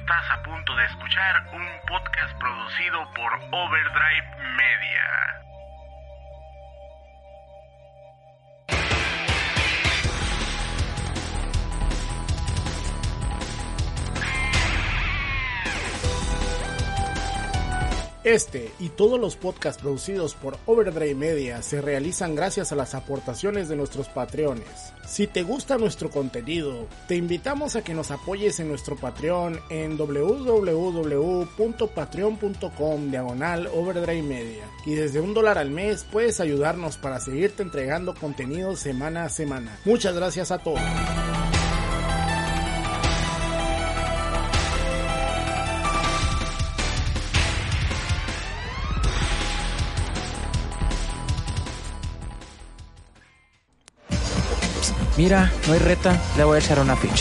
Estás a punto de escuchar un podcast producido por Overdrive Media. Este y todos los podcasts producidos por Overdrive Media se realizan gracias a las aportaciones de nuestros patreones. Si te gusta nuestro contenido, te invitamos a que nos apoyes en nuestro Patreon en www.patreon.com/Overdrive Media. Y desde $1 al mes puedes ayudarnos para seguirte entregando contenido semana a semana. Muchas gracias a todos. Mira, no hay reta, le voy a echar una ficha.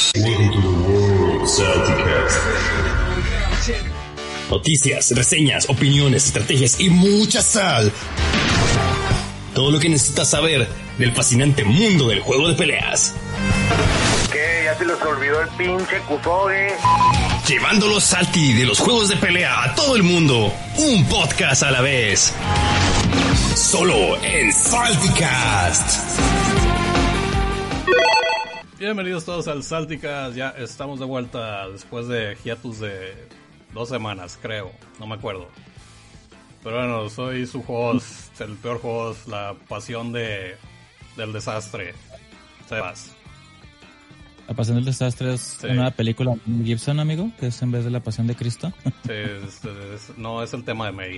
Noticias, reseñas, opiniones, estrategias y mucha sal. Todo lo que necesitas saber del fascinante mundo del juego de peleas. ¿Qué? ¿Ya se les olvidó el pinche Kusoge? Llevando los salti de los juegos de pelea a todo el mundo. Un podcast a la vez. Solo en Salticast. Bienvenidos todos al Salticast, ya estamos de vuelta después de hiatus de 2 semanas, creo, no me acuerdo. Pero bueno, soy su host, el peor host, la pasión del desastre, Sebas. La Pasión del Desastre es una película de Mel Gibson, amigo, que es en vez de La Pasión de Cristo. Sí, no es el tema de May.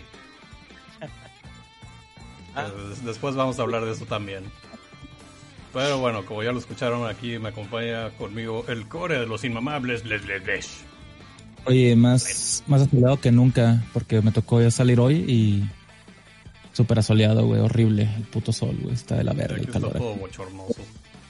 Después vamos a hablar de eso también. Pero bueno, como ya lo escucharon, aquí me acompaña conmigo el core de los inmamables, les. Oye, más asoleado que nunca, porque me tocó ya salir hoy y súper asoleado, güey, horrible. El puto sol, güey, está de la verga el calor. Está todo bochornoso.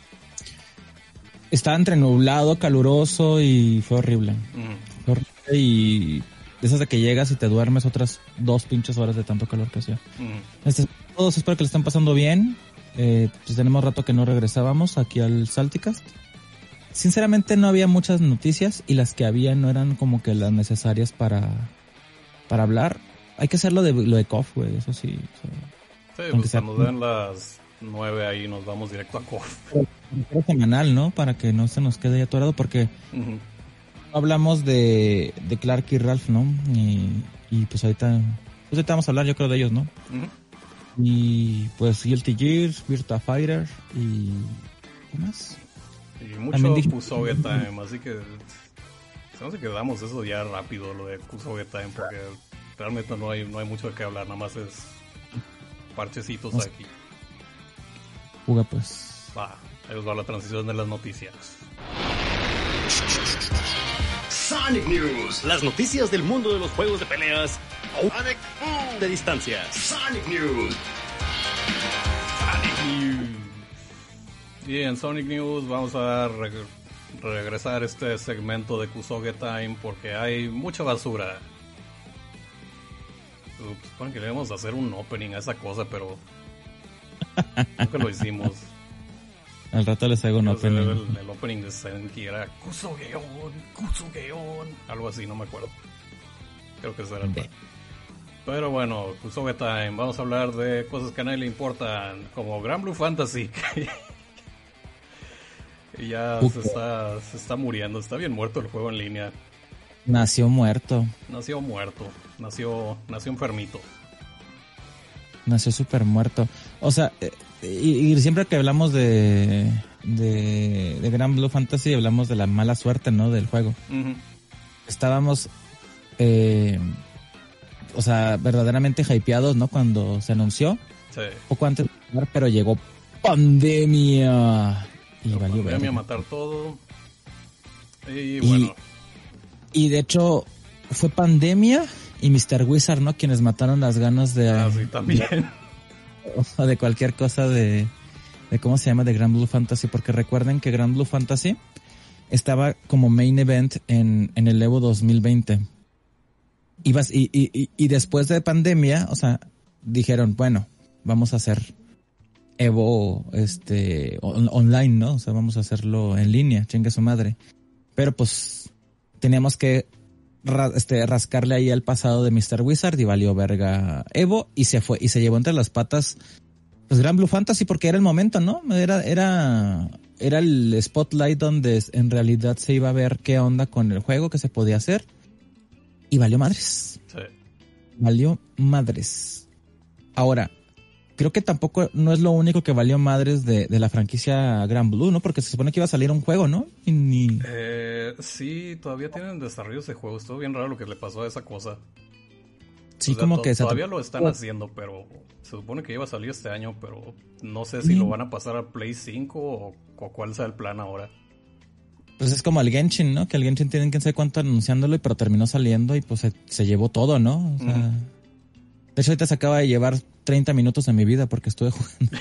Está entre nublado, caluroso y fue horrible. Fue horrible y de esas de que llegas y te duermes otras 2 pinches horas de tanto calor que hacía. Todos espero que le estén pasando bien. Pues tenemos rato que no regresábamos aquí al Salticast. Sinceramente no había muchas noticias y las que había no eran como que las necesarias para hablar. Hay que hacer lo de KOF, güey, eso sí. Sí, pues cuando den las 9 ahí nos vamos directo a KOF. Semanal, ¿no? Para que no se nos quede atorado porque hablamos de Clark y Ralph, ¿no? Y pues ahorita vamos a hablar yo creo de ellos, ¿no? Y pues Guilty Gear, Virtua Fighter y ¿qué más? Y mucho Kusoge Time, así que no sé, quedamos eso ya rápido, lo de Kusoge Time, porque realmente no hay mucho de qué hablar, nada más es parchecitos aquí. Juga pues. Ahí os va la transición de las noticias. Sonic News, las noticias del mundo de los juegos de peleas Sonic Boom de distancia. Sonic News. Y en Sonic News vamos a regresar este segmento de Kusoge Time porque hay mucha basura. Supongo que debemos hacer un opening a esa cosa, pero nunca lo hicimos. Al rato les hago un opening. El opening de Senki era Kusogeon, algo así, no me acuerdo. Creo que ese era el plan. Pero bueno, Kusoge Time, vamos a hablar de cosas que a nadie le importan, como Grand Blue Fantasy. Y ya se está muriendo, está bien muerto el juego en línea. Nació muerto. Nació enfermito. Nació súper muerto. O sea, y siempre que hablamos de Grand Blue Fantasy hablamos de la mala suerte, ¿no? Del juego. Estábamos o sea, verdaderamente hypeados, ¿no? Cuando se anunció. Sí. Poco antes de jugar, pero llegó pandemia. Y valió ver. Pandemia, matar todo. Y bueno. Y de hecho, fue pandemia y Mr. Wizard, ¿no? Quienes mataron las ganas de... sí, también. De cualquier cosa de ¿cómo se llama? De Grand Blue Fantasy. Porque recuerden que Grand Blue Fantasy estaba como main event en el Evo 2020. Y después de pandemia, o sea, dijeron, bueno, vamos a hacer Evo online, ¿no? O sea, vamos a hacerlo en línea, chinga su madre. Pero pues teníamos que rascarle ahí al pasado de Mr. Wizard y valió verga Evo y se fue y se llevó entre las patas pues Gran Blue Fantasy porque era el momento, ¿no? Era el spotlight donde en realidad se iba a ver qué onda con el juego, qué se podía hacer y valió madres. Sí. Valió madres. Ahora, creo que tampoco no es lo único que valió madres de la franquicia Gran Blue, ¿no? Porque se supone que iba a salir un juego, ¿no? Sí, todavía tienen desarrollo ese juego. Estuvo bien raro lo que le pasó a esa cosa. Sí, o sea, como que... Todavía lo están haciendo, pero se supone que iba a salir este año, pero no sé si lo van a pasar a Play 5 o cuál sea el plan ahora. Pues es como el Genshin, ¿no? Que el Genshin tienen que saber cuánto anunciándolo, pero terminó saliendo y pues se llevó todo, ¿no? O sea... De hecho, ahorita se acaba de llevar 30 minutos de mi vida porque estuve jugando.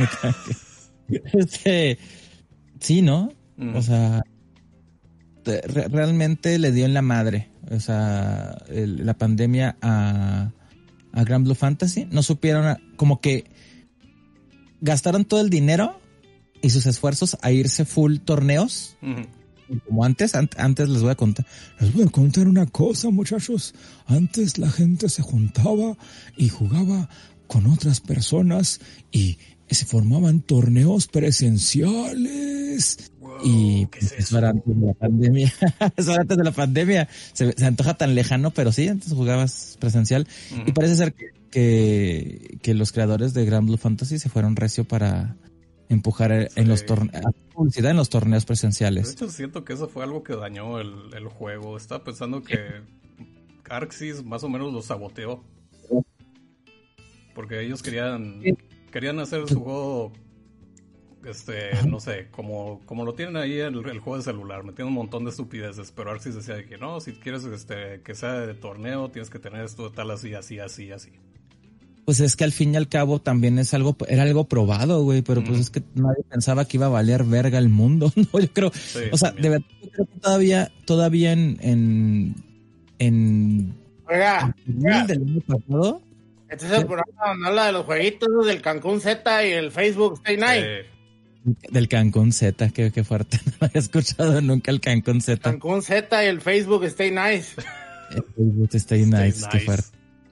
Sí, ¿no? O sea, realmente le dio en la madre. O sea, la pandemia a Gran Blue Fantasy. No supieron, como que gastaron todo el dinero y sus esfuerzos a irse full torneos. Como antes les voy a contar. Les voy a contar una cosa, muchachos. Antes la gente se juntaba y jugaba con otras personas y se formaban torneos presenciales. Wow, y eso era antes de la pandemia. Eso era antes de la pandemia. Se antoja tan lejano, pero sí, antes jugabas presencial. Y parece ser que los creadores de Gran Blue Fantasy se fueron recio para empujar en los publicidad en los torneos presenciales. De hecho, siento que eso fue algo que dañó el juego. Estaba pensando que Arxis más o menos lo saboteó. Porque ellos querían hacer su juego, no sé, como lo tienen ahí el juego de celular, metiendo un montón de estupideces, pero Arxis decía que no, si quieres que sea de torneo, tienes que tener esto tal así. Pues es que al fin y al cabo también era algo probado, güey, pero pues es que nadie pensaba que iba a valer verga el mundo, ¿no? Yo creo, sí, o sea, también. De verdad, yo creo que todavía en Oiga. del año pasado. Este es el programa donde habla de los jueguitos del Cancún Z y el Facebook Stay Night. Del Cancún Z, qué fuerte, no había escuchado nunca el Cancún Z. Cancún Z y el Facebook Stay Nice. El Facebook Stay Nice, qué fuerte.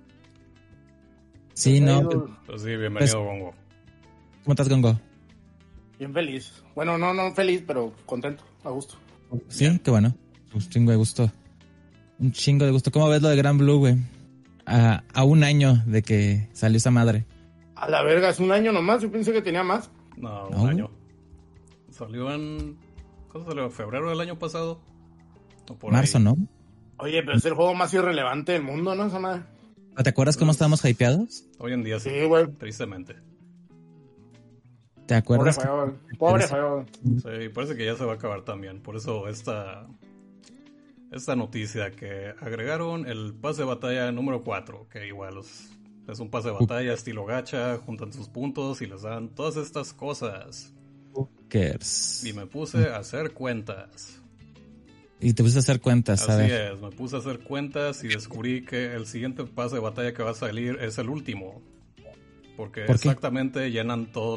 Sí, no. Pues sí, bienvenido, Gongo. ¿Cómo estás, Gongo? Bien feliz. Bueno, no feliz, pero contento, a gusto. Sí, bien. Qué bueno. Un chingo de gusto. ¿Cómo ves lo de Gran Blue, güey? A un año de que salió esa madre. A la verga, es un año nomás. Yo pensé que tenía más. No, un año. Salió ¿cuándo salió? ¿Febrero del año pasado? ¿O por marzo, ahí? ¿No? Oye, pero es el juego más irrelevante del mundo, ¿no? Esa madre. ¿Te acuerdas cómo estábamos hypeados? Hoy en día sí, güey. Tristemente. ¿Te acuerdas? Pobre juego. Sí, parece que ya se va a acabar también. Por eso esta noticia que agregaron el pase de batalla número 4, que igual es un pase de batalla estilo gacha, juntan sus puntos y les dan todas estas cosas. Y me puse a hacer cuentas. Y te puse a hacer cuentas, ¿sabes? Así es, me puse a hacer cuentas y descubrí que el siguiente pase de batalla que va a salir es el último. Porque exactamente llenan todos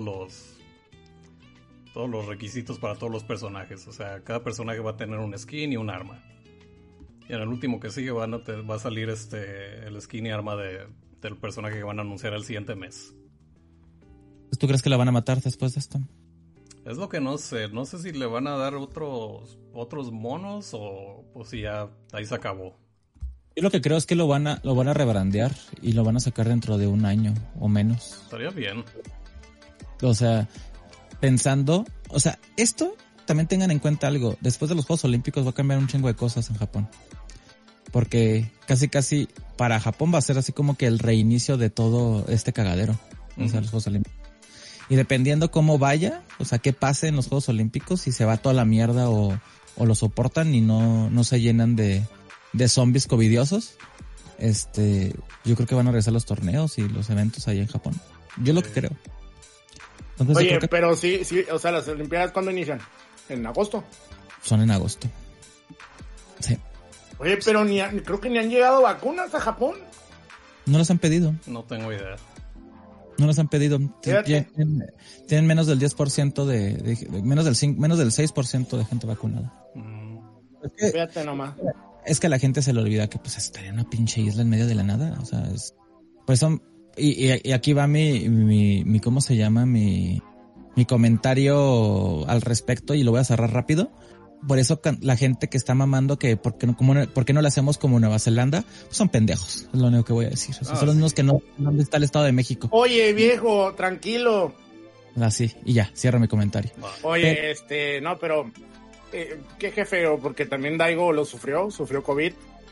los requisitos para todos los personajes. O sea, cada personaje va a tener un skin y un arma. Y en el último que sigue va a salir el skin y arma del personaje que van a anunciar el siguiente mes. ¿Tú crees que la van a matar después de esto? Es lo que no sé. No sé si le van a dar otros monos o si ya ahí se acabó. Yo lo que creo es que lo van a rebrandear y lo van a sacar dentro de un año o menos. Estaría bien. O sea, pensando... O sea, esto... También tengan en cuenta algo. Después de los Juegos Olímpicos va a cambiar un chingo de cosas en Japón. Porque casi para Japón va a ser así como que el reinicio de todo este cagadero. O sea, los Juegos Olímpicos. Y dependiendo cómo vaya, o sea, qué pase en los Juegos Olímpicos, si se va toda la mierda o lo soportan y no se llenan de zombies covidiosos, yo creo que van a regresar los torneos y los eventos ahí en Japón. Yo lo que creo. Entonces, oye, pero sí, o sea, las Olimpiadas, ¿cuándo inician? ¿En agosto? Son en agosto. Sí. Oye, pero creo que ni han llegado vacunas a Japón. No las han pedido. No tengo idea. No las han pedido. Tienen menos del 10% menos del 6% de gente vacunada. Fíjate nomás. Es que a la gente se le olvida que pues está en una pinche isla en medio de la nada. O sea, es... Por eso... Y aquí va mi ¿cómo se llama? Mi comentario al respecto, y lo voy a cerrar rápido. Por eso la gente que está mamando que ¿por qué no lo hacemos como Nueva Zelanda? Pues son pendejos, es lo único que voy a decir. O sea, son los mismos que no, ¿dónde está el Estado de México? Oye, viejo, tranquilo. Así, y ya, cierro mi comentario. Oye, no, pero qué feo, porque también Daigo lo sufrió COVID.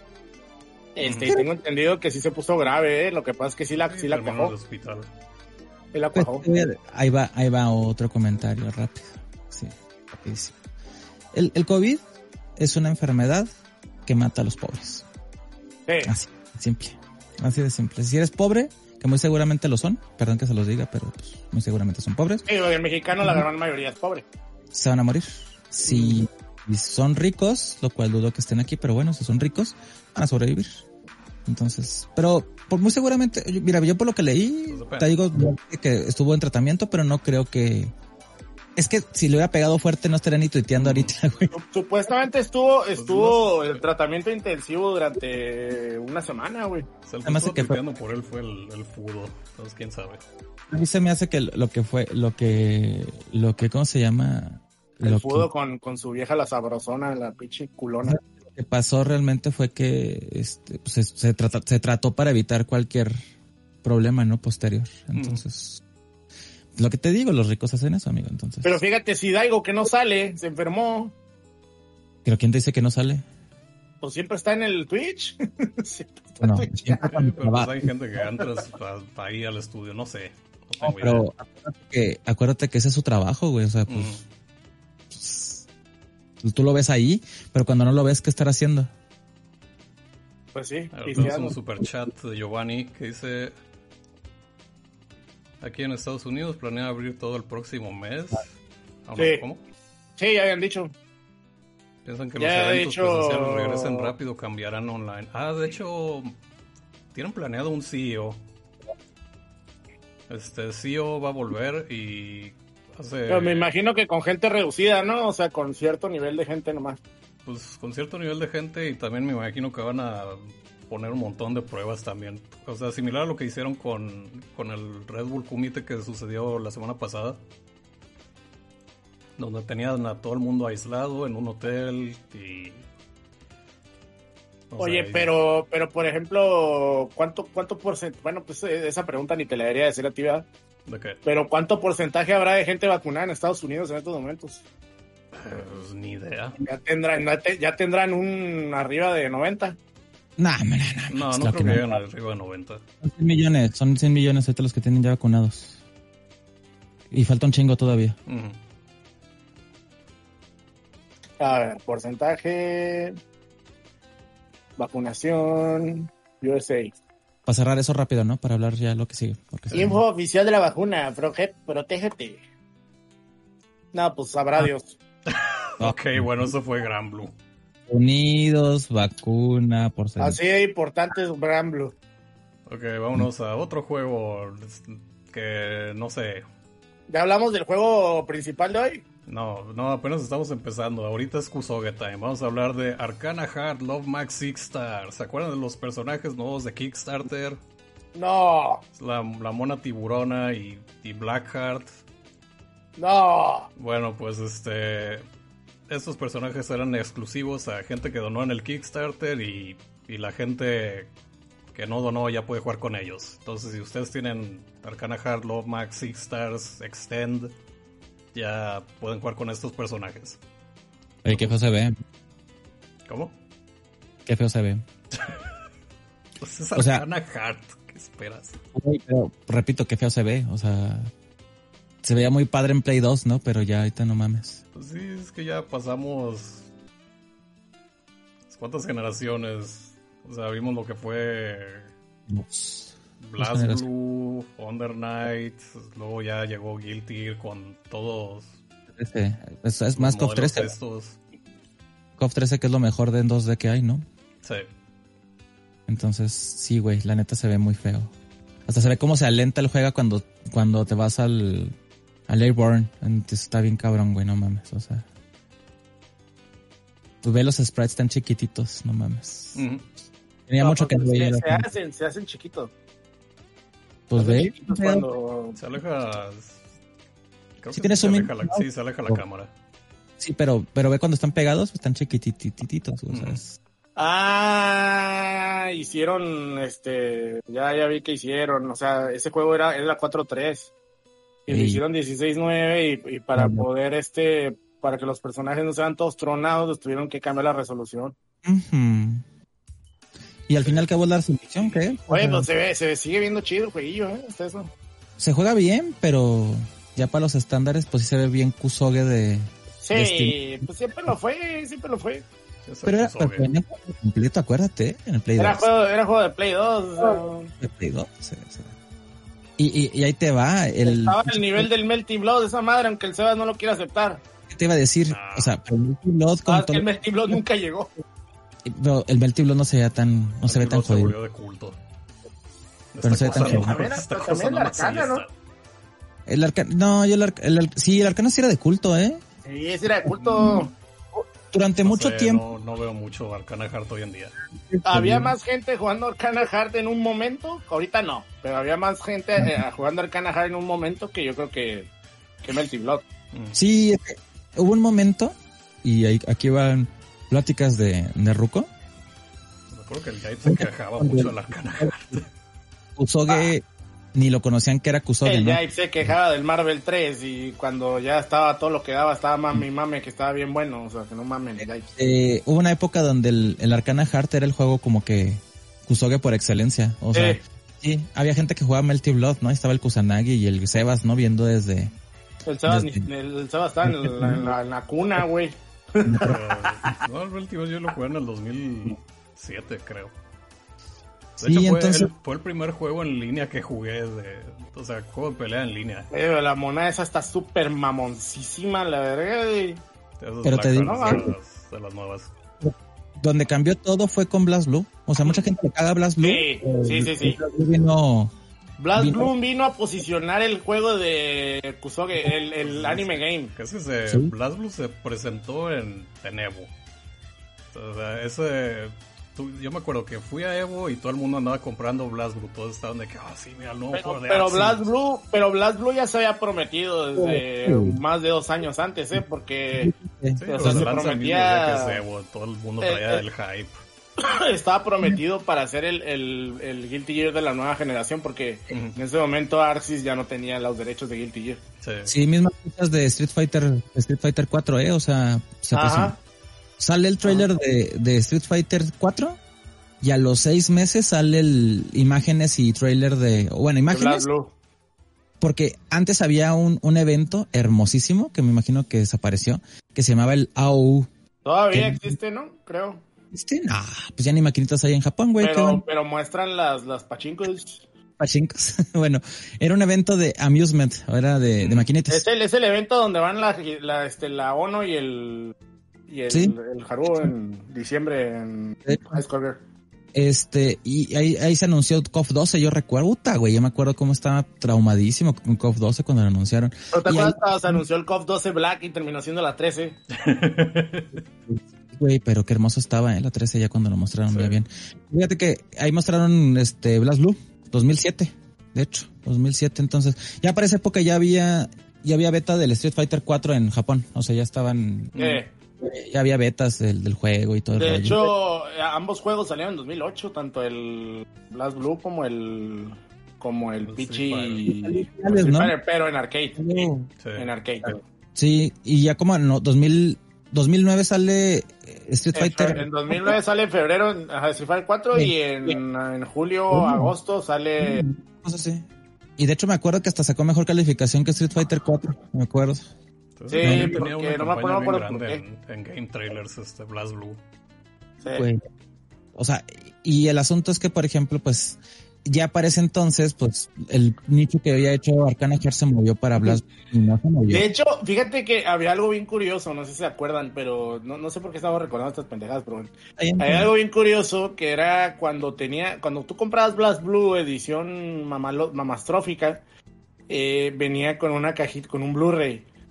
Tengo entendido que sí se puso grave, lo que pasa es que sí la cuajó. Sí la cuajó. Ahí va otro comentario rápido. Sí, rapidísimo. El COVID es una enfermedad que mata a los pobres. Sí. Así, simple. Así de simple. Si eres pobre, que muy seguramente lo son, perdón que se los diga, pero pues muy seguramente son pobres. Sí, el mexicano la gran mayoría es pobre. Se van a morir. Si son ricos, lo cual dudo que estén aquí, pero bueno, si son ricos, van a sobrevivir. Entonces, pero por muy seguramente, mira, yo por lo que leí, te digo que estuvo en tratamiento, pero no creo que... Es que si le hubiera pegado fuerte no estaría ni tuiteando ahorita, güey. Supuestamente estuvo el tratamiento intensivo durante una semana, güey. Además que tuiteando por él fue el fútbol, entonces quién sabe. A mí se me hace que lo que ¿cómo se llama? El fútbol con su vieja la sabrosona, la pinche culona. Lo que pasó realmente fue que pues se trató para evitar cualquier problema, ¿no? Posterior. Entonces... Lo que te digo, los ricos hacen eso, amigo, entonces. Pero fíjate, si Daigo que no sale, se enfermó. ¿Pero quién te dice que no sale? Pues siempre está en el Twitch. Bueno, pero pues hay gente que entra para ir al estudio, no sé. No tengo idea. Acuérdate que ese es su trabajo, güey, o sea, pues tú lo ves ahí, pero cuando no lo ves, ¿qué estará haciendo? Pues sí. Tenemos un super chat de Giovanni que dice... Aquí en Estados Unidos planea abrir todo el próximo mes. Sí. ¿Cómo? Sí, ya habían dicho. Piensan que los eventos presenciales regresen rápido, cambiarán online. De hecho, tienen planeado un CEO. CEO va a volver y Pero me imagino que con gente reducida, ¿no? O sea, con cierto nivel de gente nomás. Pues con cierto nivel de gente, y también me imagino que van a poner un montón de pruebas también. O sea, similar a lo que hicieron con el Red Bull Comité que sucedió la semana pasada. Donde tenían a todo el mundo aislado en un hotel y... Oye, pero por ejemplo, ¿cuánto porcentaje? Bueno, pues esa pregunta ni te la debería decir a ti, ¿verdad? ¿De qué? Pero ¿cuánto porcentaje habrá de gente vacunada en Estados Unidos en estos momentos? Pues ni idea. Ya tendrán un arriba de 90. No creo que lleguen arriba de 90. Son 100 millones ahorita los que tienen ya vacunados. Y falta un chingo todavía. A ver, porcentaje, vacunación, USA. Para cerrar eso rápido, ¿no? Para hablar ya lo que sigue. Info oficial de la vacuna, protégete. No, pues sabrá Dios. Ok, bueno, eso fue Gran Blue. Unidos, vacuna, porcentaje. Así de importante es Gran Blue. Ok, vámonos a otro juego que no sé. ¿Ya hablamos del juego principal de hoy? No, apenas estamos empezando. Ahorita es Kusoge Time. Vamos a hablar de Arcana Heart Love Max Six Star. ¿Se acuerdan de los personajes nuevos de Kickstarter? No. La mona tiburona y Blackheart. No. Bueno, pues estos personajes eran exclusivos a gente que donó en el Kickstarter y la gente que no donó ya puede jugar con ellos. Entonces, si ustedes tienen Arcana Heart Love Max Six Stars Extend, ya pueden jugar con estos personajes. Oye, qué feo se ve. ¿Cómo? Qué feo se ve. Pues es Arcana Heart, ¿qué esperas? Pero repito, qué feo se ve, o sea... Se veía muy padre en Play 2, ¿no? Pero ya ahorita no mames. Pues sí, es que ya pasamos... ¿Cuántas generaciones? O sea, vimos lo que fue... Blast Blue, Under Knight, luego ya llegó Guilty con todos... Es más KOF 13. KOF 13 que es lo mejor de en 2D que hay, ¿no? Sí. Entonces, sí, güey, la neta se ve muy feo. Hasta se ve cómo se alenta el juego cuando te vas al Airborne. Está bien cabrón, güey, no mames, o sea. ve los sprites tan chiquititos, no mames. Uh-huh. Tenía mucho que ver. Se hacen chiquitos. Pues ve. Cuando... Se aleja... Creo si que tienes se un aleja sí, se aleja la cámara. Sí, pero ve cuando están pegados, pues están chiquitititos, o sea, hicieron, ya vi que hicieron, o sea, ese juego era 4.3 y le hicieron 16.9 y para poder, para que los personajes no sean todos tronados, les tuvieron que cambiar la resolución. Uh-huh. Y al final acabó la resolución, ¿qué? Oye, pues se sigue viendo chido el jueguillo, hasta eso. Se juega bien, pero ya para los estándares, pues sí se ve bien Kusoge de... Sí, pues siempre lo fue. Pero era completo, acuérdate, en el Play 2. Era juego de Play 2. De Play 2, sí. Y ahí te va. Estaba al nivel del Melty Blood de esa madre, aunque el Sebas no lo quiera aceptar. ¿Qué te iba a decir? O sea, el Melty Blood... el Melty Blood nunca llegó. Pero el Melty Blood no se ve tan jodido. Se volvió de culto. Pero no se ve tan jodido. También el Arcana, ¿no? El Arcana... No, sí, el Arcana sí era de culto, ¿eh? Sí, ese era de culto. Durante mucho tiempo. No veo mucho Arcana Heart hoy en día. Había más gente jugando Arcana Heart en un momento, ahorita no, pero había más gente jugando Arcana Heart en un momento que yo creo que Melty Blood. Sí, hubo un momento, y aquí van pláticas de Ruko. Me acuerdo que el Jade se quejaba mucho del Arcana Heart. Kusoge... Ni lo conocían que era Kusoge, ¿no? El Jive se quejaba del Marvel 3 y cuando ya estaba todo lo que daba, estaba mame que estaba bien bueno, o sea, que no mamen el Jive. Hubo una época donde el Arcana Heart era el juego como que Kusoge por excelencia, o sea, sí, había gente que jugaba Melty Blood, ¿no? Estaba el Kusanagi y el Sebas, ¿no? Viendo desde... El Sebas estaba en la cuna, güey. No, el Melty Blood yo lo jugué en el 2007, creo. De hecho, fue el primer juego en línea que jugué, juego de pelea en línea. La moneda esa está súper mamoncísima, la verga. Pero te digo, de las nuevas. Donde cambió todo fue con BlazBlue. O sea, mucha gente le caga BlazBlue. Sí. BlazBlue vino a posicionar el juego de Kusoge, el anime game. BlazBlue se presentó en Evo. O sea, yo me acuerdo que fui a Evo y todo el mundo andaba comprando BlazBlue. Todos estaban de que, sí, mira, el nuevo juego de Axie. Pero BlazBlue ya se había prometido desde más de 2 años antes, porque se prometía que Evo, todo el mundo traía el hype. Estaba prometido para hacer el Guilty Gear de la nueva generación, porque en ese momento Arxis ya no tenía los derechos de Guilty Gear. Sí, mismas cosas de Street Fighter 4, o sea, sale el trailer de Street Fighter 4 y a los 6 meses sale imágenes y trailer imágenes. Porque antes había un evento hermosísimo que me imagino que desapareció, que se llamaba el AOU. Todavía existe, ¿no? Creo. ¿Existe? No, pues ya ni maquinitas hay en Japón, güey. Pero muestran las pachincos. Bueno, era un evento de amusement, era de maquinitas. Es el evento donde van la Ono y el Haru en diciembre en High School Girl. Y ahí se anunció KOF 12, yo recuerdo, güey, yo me acuerdo cómo estaba traumadísimo con KOF 12 cuando lo anunciaron. ¿No te acuerdas cuando se anunció el KOF 12 Black y terminó siendo la 13? Güey, pero qué hermoso estaba, la 13 ya cuando lo mostraron muy bien. Fíjate que ahí mostraron BlazBlue 2007, de hecho, 2007, entonces, ya para esa época ya había beta del Street Fighter 4 en Japón, o sea, ya estaban... Ya había betas del juego y todo el rollo. De hecho, ambos juegos salieron en 2008, tanto el BlazBlue como el Pichi, pero en arcade. En arcade. Sí, y ya como en 2009 sale Street Fighter. En 2009 sale en febrero Street Fighter 4 y en julio, agosto sale... Sí. Y de hecho me acuerdo que hasta sacó mejor calificación que Street Fighter 4, me acuerdo. Sí, tenía porque una no me acuerdo grande en Game Trailers, BlazBlue. Sí. Pues, o sea, y el asunto es que, por ejemplo, pues, ya para ese entonces, pues, el nicho que había hecho Arcana Heart se movió para BlazBlue y no se movió. De hecho, fíjate que había algo bien curioso, no sé si se acuerdan, pero no sé por qué estaba recordando estas pendejadas, pero bueno. Había algo bien curioso que era cuando tú comprabas BlazBlue edición mamastrófica, venía con una cajita, con un Blu-ray.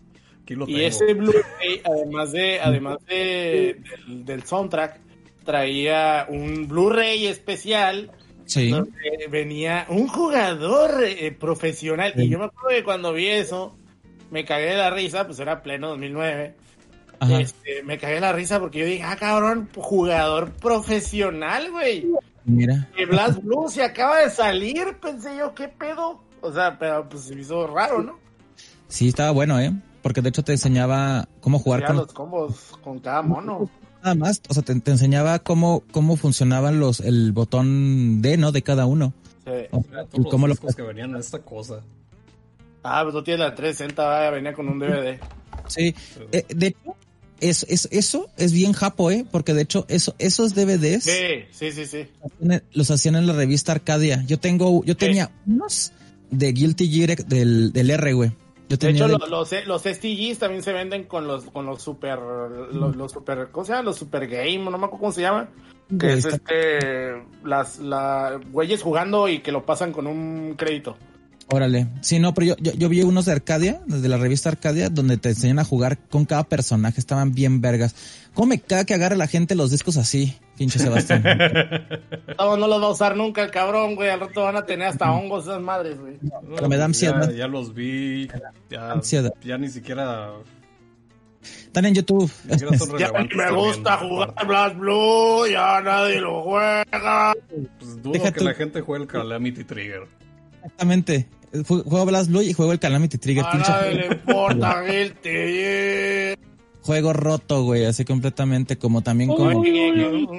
Aquí lo y tengo. ese Blu-ray, además del soundtrack, traía un Blu-ray especial. Sí. Donde venía un jugador profesional. Sí. Y yo me acuerdo que cuando vi eso, me cagué de la risa, pues era pleno 2009. Ajá. Me cagué de la risa porque yo dije, cabrón, jugador profesional, güey. Mira. Que Blast Blue se acaba de salir, pensé yo, ¿qué pedo? O sea, pero pues se me hizo raro, ¿no? Sí, estaba bueno, porque de hecho te enseñaba cómo jugar Ya con los combos con cada mono. nada más, o sea, te enseñaba cómo funcionaban el botón D, ¿no? De cada uno. Sí. O Mira sea, todos y cómo los lo discos que venían en esta cosa. Pues no tiene la 360, vaya, venía con un DVD. Sí, de hecho, eso es bien japo, porque de hecho esos DVDs Sí. los hacían en la revista Arcadia. Yo tenía unos de Guilty Gear del R, güey. Yo De hecho, tenía los STGs también se venden con los super, los super, ¿cómo se llama? Los super game, no me acuerdo cómo se llama. Que es las güeyes jugando y que lo pasan con un crédito. Órale. Sí, no, pero yo vi unos de Arcadia, de la revista Arcadia, donde te enseñan a jugar con cada personaje. Estaban bien vergas. ¿Cómo me caga que agarre la gente los discos así, pinche Sebastián? No los va a usar nunca el cabrón, güey. Al rato van a tener hasta hongos esas madres, güey. Pero me da ansiedad. Ya los vi. Ansiedad. Ya ni siquiera... Están en YouTube. ni siquiera son Ya relevantes me también, gusta jugar aparte. Blast Blue, ya nadie lo juega. Pues dudo Deja que tú. la gente juegue el Calamity Trigger. Exactamente. Juego Blast Blue y juego el Calamity Trigger. A Pinche nadie le importa Guilty. juego roto, güey, así completamente como también como... Un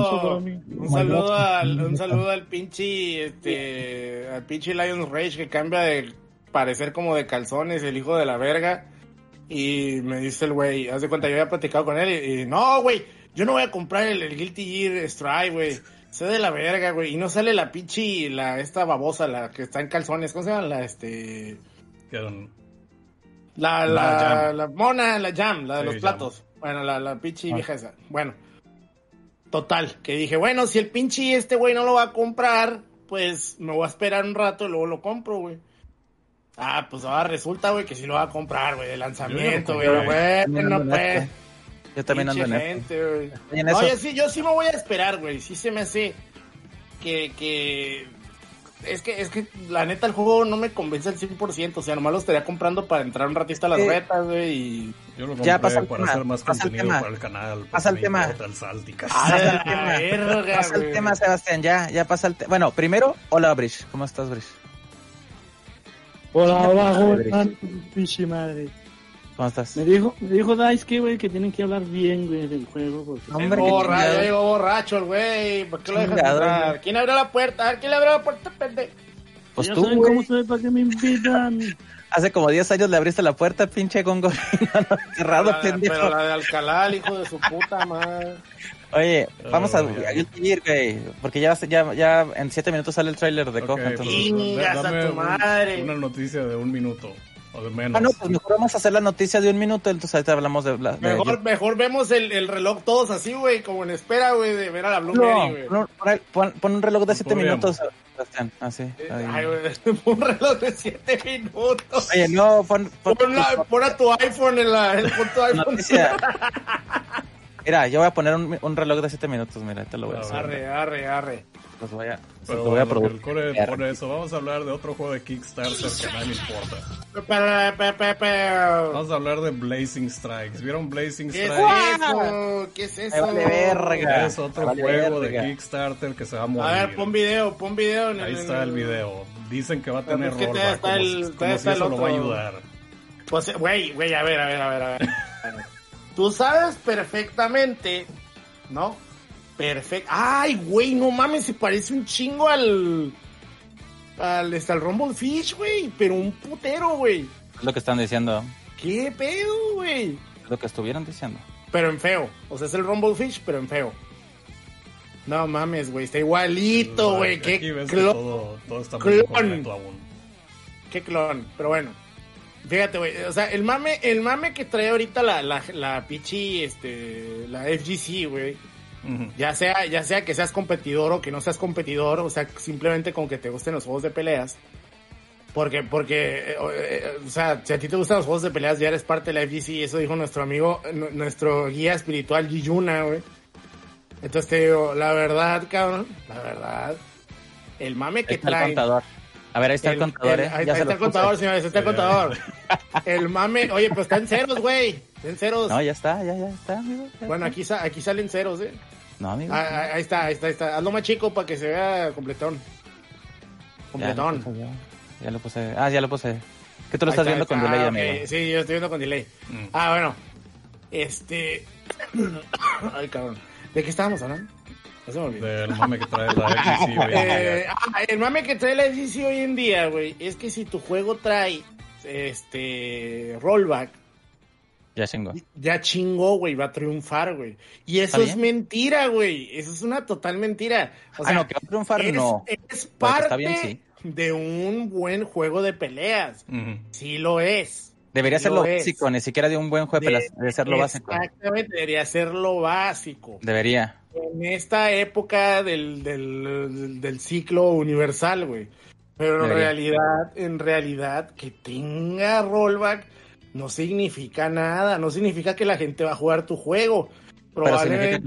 saludo al pinche Lions Rage que cambia de parecer como de calzones, el hijo de la verga. Y me dice el güey, haz de cuenta, yo había platicado con él y no, güey, yo no voy a comprar el Guilty Gear Strive, güey. Se de la verga, güey. Y no sale la pinche, esta babosa, la que está en calzones, ¿cómo se llama? La mona, la Jam, la de los platos. Bueno, la pinche vieja esa. Bueno, total, que dije, bueno, si el pinche güey no lo va a comprar, pues me voy a esperar un rato y luego lo compro, güey. Pues ahora resulta, güey, que sí lo va a comprar, güey, de lanzamiento, güey. Bueno, pues. Yo también ando en eso. Gente, güey. Estoy en No, eso. yo sí me voy a esperar, güey. Sí se me hace que... Es que la neta el juego no me convence al 100%, o sea, nomás lo estaría comprando para entrar un ratito a las retas, güey, y... Yo lo Ya, compré pasa el para tema, hacer más pasa el contenido tema. para el canal. Pasa el tema. El Saltica. Pasa el tema. verga, Pasa el güey. tema, Sebastián, ya pasa el tema. Bueno, primero, hola, Brish. ¿Cómo estás, Brish? Hola, abajo, Madre. pinche madre. ¿Cómo estás? Me dijo Dice que, güey, que tienen que hablar bien, güey, del juego. Porque... Hombre, qué Ya chingado. llegó borracho el güey, ¿por qué lo dejas Chingado, entrar? güey. ¿Quién abrió la puerta? A ver, ¿quién le abrió la puerta, pendejo? Pues ya tú, saben güey. cómo soy, ¿para qué me invitan? Hace como 10 años le abriste la puerta, pinche gongo. Cerrado, pendejo. Pero la de Alcalá, el hijo de su puta madre. Oye, vamos a ya. Guilty Gear, güey. Porque ya en 7 minutos sale el trailer de Coja. Ok, Entonces... Chingas a dame tu madre. una noticia de 1 minuto o de menos. Ah, no, pues mejor vamos a hacer la noticia de 1 minuto, entonces ahorita hablamos de... Mejor vemos el reloj todos así, güey, como en espera, güey, de ver a la Blueberry, güey. Pon un reloj de 7 Podríamos. minutos, Sebastián, así. ahí. Ay, güey, un reloj de 7 minutos. Oye, no, pon Pon a tu iPhone pon tu iPhone. noticia. Mira, yo voy a poner un reloj de 7 minutos, mira, te lo voy a hacer. Arre. Los voy a, Pero lo voy a bueno, que el producir. core pone eso. Vamos a hablar de otro juego de Kickstarter que a nadie le importa. Vamos a hablar de Blazing Strikes. ¿Vieron Blazing ¿Qué es Strikes? eso? ¿Qué es Me eso? vale verga. Es otro Vale juego verga. de Kickstarter que se va a morir. A ver, pon video. Ahí está el video. Dicen que va a tener es que todavía rollback, está como, el- como todavía si está el eso lo va a otro. ayudar. Pues, güey, a ver. Tú sabes perfectamente, ¿no? Perfecto. Ay, güey, no mames, se parece un chingo al Rumble Fish, güey, pero un putero, güey. Es lo que están diciendo, ¿Qué pedo, güey? es lo que estuvieron diciendo. Pero en feo. O sea, es el Rumble Fish, pero en feo. No mames, güey, está igualito, güey. Aquí Qué ves que clon. todo está muy clon. incompleto aún. Qué clon, pero bueno. Fíjate, güey, o sea, el mame que trae ahorita la pichi, la FGC, güey. Ujú. Ya sea que seas competidor o que no seas competidor, o sea, simplemente con que te gusten los juegos de peleas. Porque, o sea, si a ti te gustan los juegos de peleas, ya eres parte de la FGC, eso dijo nuestro amigo, nuestro guía espiritual, Yuna, güey. Entonces te digo, la verdad, cabrón, el mame que trae... El contador. A ver, ahí está el contador, Ahí está el contador, señores, está el contador. El mame, oye, pues está en ceros, güey, está en ceros. No, ya está, amigo. Bueno, aquí salen ceros, No, amigo. Ahí está. Hazlo más chico para que se vea completón. Completón. Ya lo puse. Ya lo puse. Que tú lo estás viendo con delay, amigo. Okay. Sí, yo estoy viendo con delay. Bueno. Ay, cabrón. ¿De qué estábamos hablando? No se me olvidó. Del mame que trae la FGC hoy en día. El mame que trae la FGC hoy en día, güey, es que si tu juego trae rollback, ya chingó, güey, va a triunfar, güey. Y eso es mentira, güey. Eso es una total mentira. O sea, no, que va a triunfar, no. Es parte de un buen juego de peleas. Uh-huh. Sí lo es. Debería ser lo básico, ni siquiera de un buen juego de peleas. Debería ser lo básico. Exactamente, debería ser lo básico. Debería. En esta época del ciclo universal, güey. Pero en realidad, que tenga rollback no significa nada, no significa que la gente va a jugar tu juego. Probablemente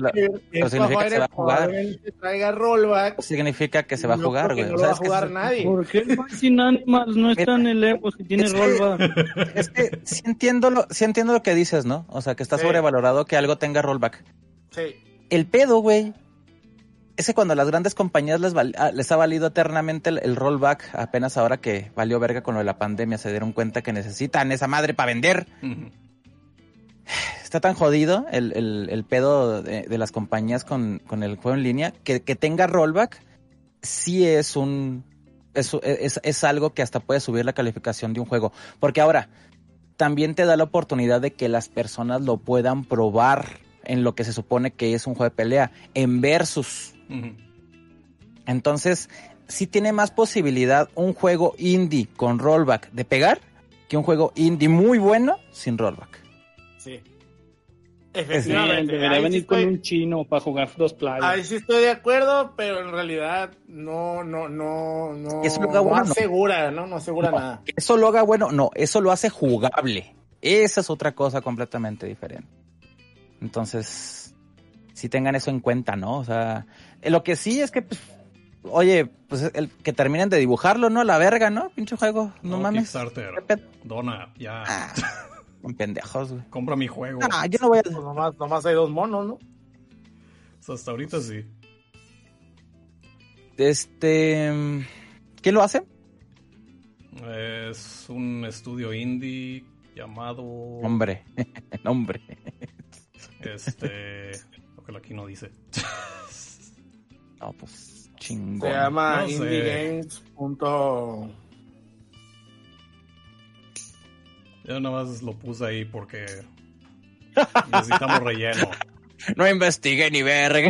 traiga rollback. Significa que se va a jugar, güey. No lo va a jugar nadie. ¿Por qué el Fighting Animals no está en el Evo si tiene rollback? Es que sí entiendo lo que dices, ¿no? O sea, que está sobrevalorado que algo tenga rollback. Sí. El pedo, güey, es que cuando las grandes compañías les ha valido eternamente el rollback, apenas ahora que valió verga con lo de la pandemia, se dieron cuenta que necesitan esa madre para vender. Uh-huh. Está tan jodido el pedo de las compañías con el juego en línea que tenga rollback sí es algo que hasta puede subir la calificación de un juego. Porque ahora también te da la oportunidad de que las personas lo puedan probar en lo que se supone que es un juego de pelea, en versus. Uh-huh. Entonces, sí tiene más posibilidad un juego indie con rollback de pegar que un juego indie muy bueno sin rollback. Sí. Efectivamente. Debería venir con un chino para jugar 2 playas. Ahí sí estoy de acuerdo, pero en realidad no eso lo haga bueno, asegura, no asegura nada. Eso lo haga bueno, no, eso lo hace jugable. Esa es otra cosa completamente diferente. Entonces, sí tengan eso en cuenta, ¿no? O sea, lo que sí es que, pues, oye, pues el que terminen de dibujarlo, ¿no? La verga, ¿no? Pinche juego, no mames. Kickstarter, dona, ya. Con pendejos, güey. Compra mi juego. Yo no voy a... Pues nomás hay 2 monos, ¿no? O sea, hasta ahorita sí. ¿Quién lo hace? Es un estudio indie llamado... Nombre. Lo que aquí no dice. No, pues chingón. Se llama no indiegames. Yo nada más lo puse ahí porque necesitamos relleno. No investigué ni verga.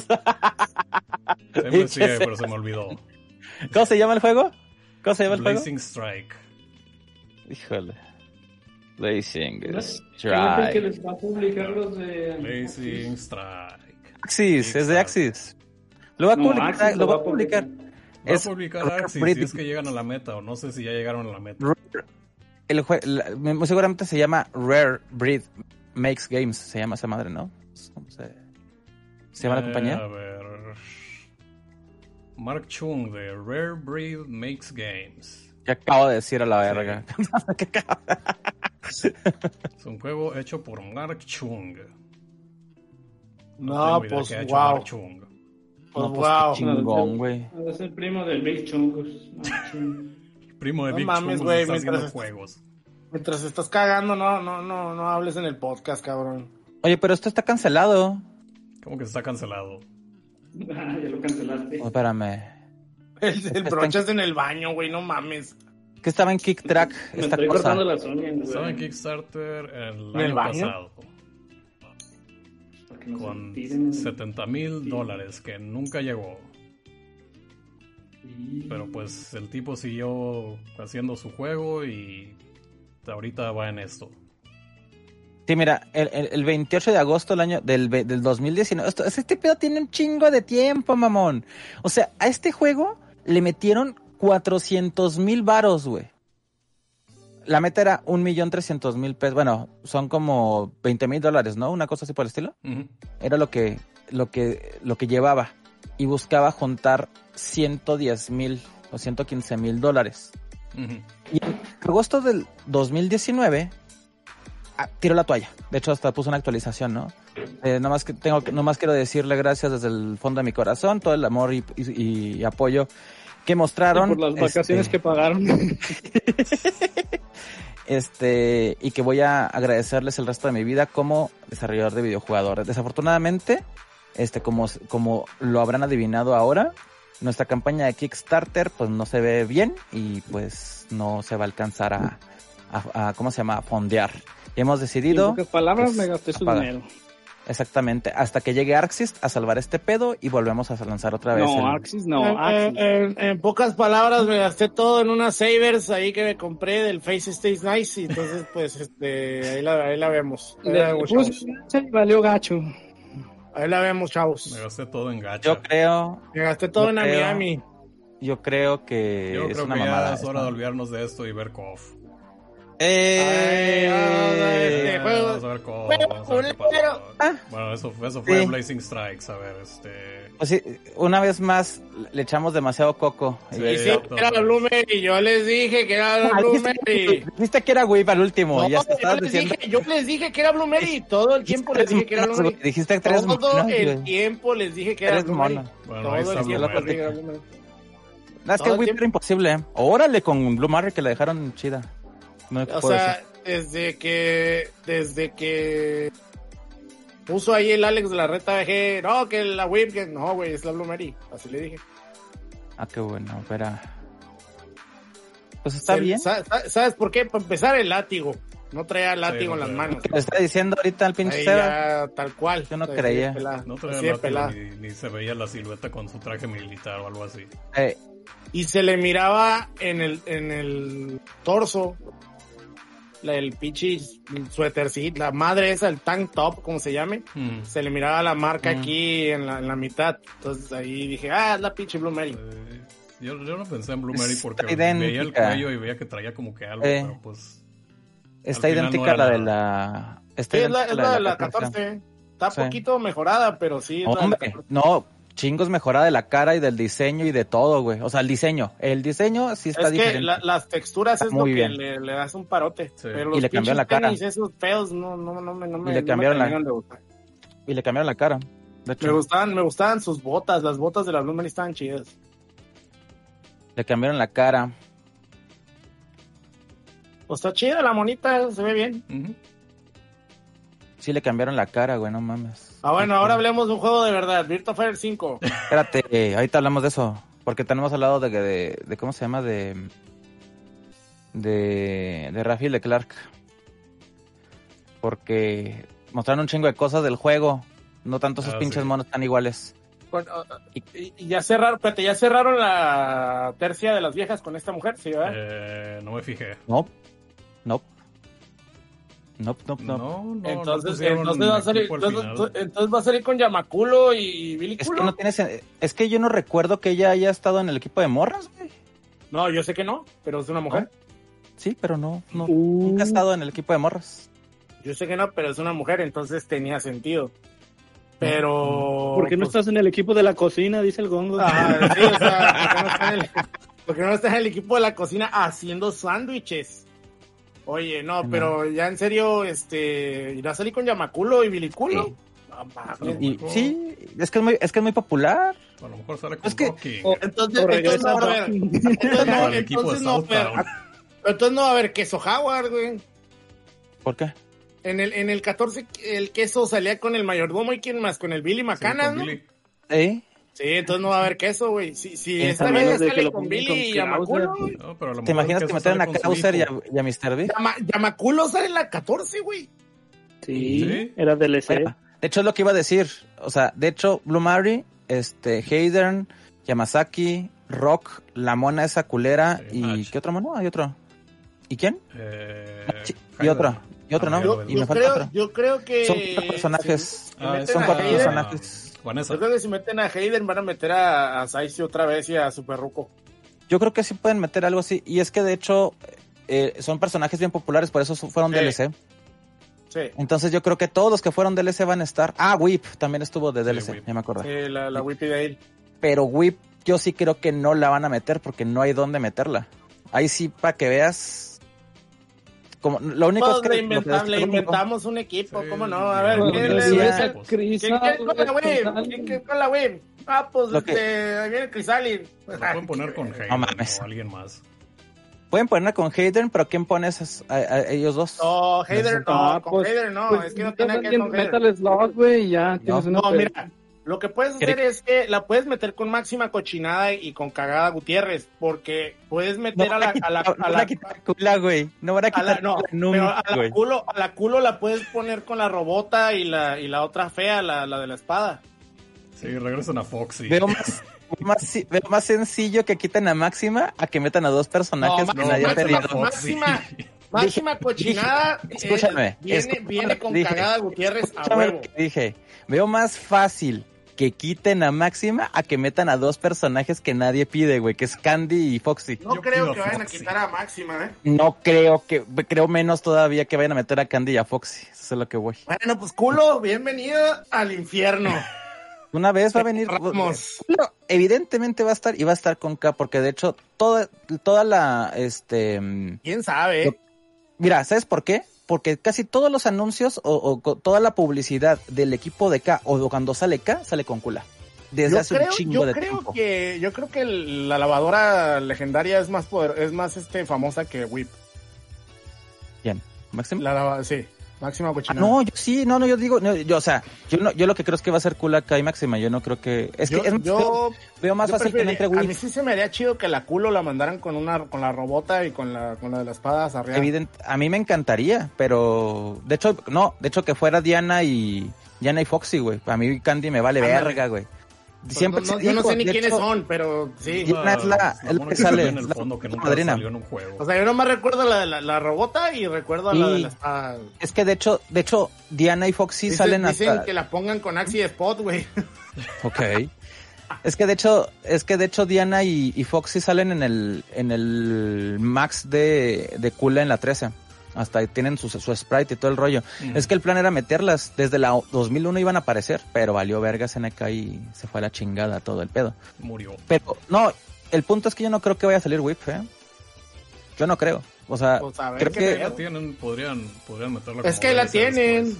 Se investigué, pero se me olvidó. ¿Cómo se llama el juego? Blazing Strike. Híjole. Blazing Strike. Que les va a publicar los de... Blazing Strike. Axis, es de Axis. Lo va a publicar. Va a publicar Axis si es que llegan a la meta, o no sé si ya llegaron a la meta. Seguramente se llama Rare Breed Makes Games, se llama esa madre, ¿no? ¿Cómo se llama la compañía? A ver... Mark Chung de Rare Breed Makes Games. ¿Qué acabo de decir a la verga? Sí. Es un juego hecho por Mark Chung. No, pues wow. Mark Chung. Pues wow. Chingón, güey. Es el primo del Big Chungus. Primo de Big mames, Chungus güey, está haciendo juegos. Mientras estás cagando, no hables en el podcast, cabrón. Oye, pero esto está cancelado. ¿Cómo que está cancelado? Ya lo cancelaste. Oh, espérame. El brochas en el baño, güey, no mames. Que estaba en Kicktrack esta cosa. Estaba en Kickstarter el año pasado. Con $70,000 que nunca llegó. Pero pues el tipo siguió haciendo su juego y ahorita va en esto. Sí, mira, el 28 de agosto del 2019. Este pedo tiene un chingo de tiempo, mamón. O sea, a este juego le metieron 400,000 varos, güey. La meta era 1,300,000 pesos. Bueno, son como $20,000, ¿no? Una cosa así por el estilo. Uh-huh. Era lo que llevaba. Y buscaba juntar 110,000 o $115,000. Uh-huh. Y en agosto del 2019 tiró la toalla. De hecho, hasta puso una actualización, ¿no? Nomás quiero decirle gracias desde el fondo de mi corazón, todo el amor y apoyo que mostraron. Y por las vacaciones que pagaron. Y que voy a agradecerles el resto de mi vida como desarrollador de videojugadores. Desafortunadamente, como lo habrán adivinado ahora, nuestra campaña de Kickstarter pues no se ve bien y pues no se va a alcanzar a ¿cómo se llama? A fondear. Y hemos decidido... En pocas palabras, me gasté su dinero. Exactamente, hasta que llegue Arxis a salvar este pedo y volvemos a lanzar otra vez. Arxis. En pocas palabras, me gasté todo en unas Sabers ahí que me compré del Face Stays Nice y entonces pues ahí la vemos. Valió gacho. Ahí la vemos, chavos. Me gasté todo en gacha. Me gasté todo en Miami. Yo creo que es una mamada. Es hora de olvidarnos de esto y ver KOF. Vamos a ver cómo Bueno, eso fue Blazing Strikes. A ver, Pues sí, una vez más le echamos demasiado coco. Sí, era la Bloomery. Yo les dije que era la Bloomery. Viste que era Weave al último. No, ya diciendo... yo les dije que era Bloomery. Todo el tiempo les dije que era Bloomery. Dijiste 3 monos. Todo el tiempo les dije que era Bloomery. Bueno, ahí está Bloomery. No, es que Weave era imposible. Órale con Bloomery que la dejaron chida. No, o sea, desde que puso ahí el Alex de la Reta VG, no, que la whip, que no, güey, es la Bloomery, así le dije. Qué bueno, espera. Pues está bien. ¿Sabes por qué? Para empezar, el látigo. No traía el látigo en las manos. ¿Qué le está diciendo ahorita al pinche Seba? Tal cual. Yo no creía. No traía látigo, ni se veía la silueta con su traje militar o algo así. Y se le miraba en el torso el pinche suétercito, la madre esa, el tank top, como se llame, se le miraba la marca aquí en la mitad. Entonces ahí dije, es la pinche Bloomery. Yo no pensé en Bloomery porque veía el cuello y veía que traía como que algo, pero pues... Está idéntica a la de la... Sí, es la de la 14. Está poquito mejorada, pero sí. Hombre, no... Chingos mejorada de la cara y del diseño y de todo, güey. O sea, el diseño sí está diferente. Es que las texturas es lo que le das un parote. Sí. Pero los y le cambiaron la cara. Esos feos no me... Y le cambiaron la cara. De hecho, me gustaban sus botas. Las botas de la Bloomery estaban chidas. Le cambiaron la cara. Pues está chida la monita, se ve bien. Uh-huh. Sí, le cambiaron la cara, güey, no mames. Bueno, ahora hablemos de un juego de verdad, Virtua Fighter 5. Espérate, ahorita hablamos de eso, porque tenemos hablado de ¿cómo se llama? De Rafael Leclerc. Porque mostraron un chingo de cosas del juego, no tanto esos pinches monos tan iguales. Bueno, y ya cerraron la tercia de las viejas con esta mujer, ¿sí, verdad? No me fijé. No. Entonces va a salir con Yamakulo y Billy Culo. Es que yo no recuerdo que ella haya estado en el equipo de morras, güey. No, yo sé que no, pero es una mujer. ¿No? Sí, pero no. Nunca ha estado en el equipo de morras. Yo sé que no, pero es una mujer, entonces tenía sentido. Pero... ¿Por qué no estás en el equipo de la cocina? Dice el Gongo. Sí, o sea, ¿por qué no estás en el equipo de la cocina haciendo sándwiches? Oye, no, pero ya en serio, ¿irá a salir con Yamakulo y Billy Culo? Sí, es que es muy popular. A lo mejor sale con Rocky. Entonces no va a haber queso Howard, güey. ¿Por qué? En el 14 el queso salía con el mayordomo y quién más, con el Billy Macana, ¿no? Sí, entonces no va a haber queso, güey. Si esta vez sale con Billy y Yamakulo, ¿te imaginas que metieran a Krauser y a Mr. B? Yamakulo sale en la 14, güey. Sí, era DLC. Bueno, de hecho es lo que iba a decir. O sea, de hecho, Bloomery, Heidern, Yamazaki, Rock, la mona esa culera y... ¿Qué otro mono? Hay otro. ¿Y quién? Y otro, ¿no? Y me falta otro. Yo creo que... Son 4 personajes. Son 4 personajes. Yo creo que si meten a Hayden van a meter a Saisi otra vez y a Super Ruko. Yo creo que sí pueden meter algo así. Y es que de hecho son personajes bien populares, por eso fueron DLC. Sí. Entonces yo creo que todos los que fueron DLC van a estar. Whip también estuvo de DLC, Whip. ya me acuerdo. Sí, la Whippy Dale. Pero Whip yo sí creo que no la van a meter porque no hay dónde meterla. Ahí sí, para que veas. Como, lo único Pues es que le inventamos un equipo, Sí, ¿cómo no? A ver, no, ¿quién no, le no, ¿Quién con la Whip? Pues ahí viene Crisálid. Lo pueden poner con Hayden o alguien más. Pueden ponerla con Hayden, pero ¿quién pones a ellos dos? No, Hayden no, con pues, Hayden no, pues, es que no tiene que ver con Hayden. Metal Slug, güey, y ya tienes una. No, mira, lo que puedes hacer es que la puedes meter con Máxima Cochinada y con Cagada Gutiérrez, porque puedes meter No van a quitar Kula, güey. No van a quitar pero a la culo la puedes poner con la robota y la otra fea, la de la espada. Sí, regresan a Foxy. Veo más sencillo que quiten a Máxima a que metan a dos personajes que nadie ha pedido. Máxima Cochinada escúchame, viene con Cagada Gutiérrez a huevo. Dije, veo más fácil que quiten a Máxima a que metan a dos personajes que nadie pide, güey, que es Candy y Foxy. No creo que vayan a quitar a Máxima, No creo menos todavía que vayan a meter a Candy y a Foxy. Eso es lo que voy. Bueno, pues culo, bienvenido al infierno. Una vez va a venir. Vamos. Evidentemente va a estar, y va a estar con K, porque de hecho, toda la ¿Quién sabe? Mira, ¿sabes por qué? Porque casi todos los anuncios o toda la publicidad del equipo de K, o cuando sale K, sale con Kula. Desde hace un chingo de tiempo. Yo creo que la lavadora legendaria es más famosa que Whip. ¿Quién? ¿Máximo? Sí. Máxima Cochinada. Yo digo, yo lo que creo es que va a ser Kula, K y Máxima. Yo no creo que veo más fácil que entre Whip. A mí sí se me haría chido que la culo la mandaran con la robota y con la de las espadas arriba. A mí me encantaría, pero de hecho que fuera Diana y Foxy, güey. A mí Candy me vale verga, güey. Siempre yo no sé ni quiénes son, pero sí. Diana es la que sale en el fondo que nunca madrina. salió en un juego. O sea, yo nomás recuerdo la robota y recuerdo la de la espada. Es que de hecho Diana y Foxy salen hasta... Dicen que la pongan con Axie Spot, güey. Ok. Es que de hecho Diana y Foxy salen en el max de Kula en la 13. Hasta ahí tienen su sprite y todo el rollo. Es que el plan era meterlas. Desde la 2001 iban a aparecer, pero valió verga SNK y se fue a la chingada todo el pedo. Murió. Pero, no, el punto es que yo no creo que vaya a salir Whip, Yo no creo. O sea, pues creo que... La tienen, podrían meterla como es que ahí la tienen. después.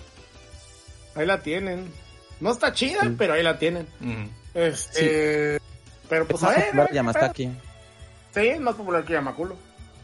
Ahí la tienen. No está chida, pero ahí la tienen. Sí. Pero pues es a ver. Yamazaki. Sí, es más popular que Yamakulo.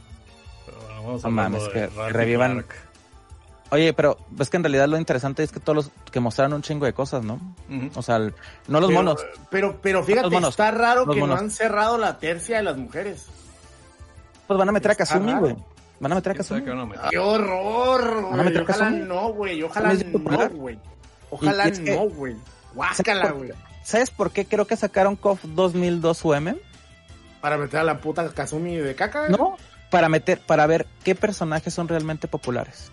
Vamos No mames, que Ratchet revivan. Clark. Oye, pero es que en realidad lo interesante es que todos los que mostraron un chingo de cosas, ¿no? O sea, no los monos. Pero fíjate, Los monos. está raro Los que monos. no han cerrado la tercia de las mujeres. Pues van a meter a Kazumi, raro. güey. Van a meter a ¿Quién sabe Kazumi. qué van a meter? ¡Qué horror! ¿Van a meter Ojalá Kazumi? no, güey. Ojalá ¿Es popular? no, güey. Ojalá Y es que- no, güey. Guácala, güey. ¿Sabes por qué creo que sacaron KOF 2002 UM? Para meter a la puta Kazumi de caca. No, para ver qué personajes son realmente populares.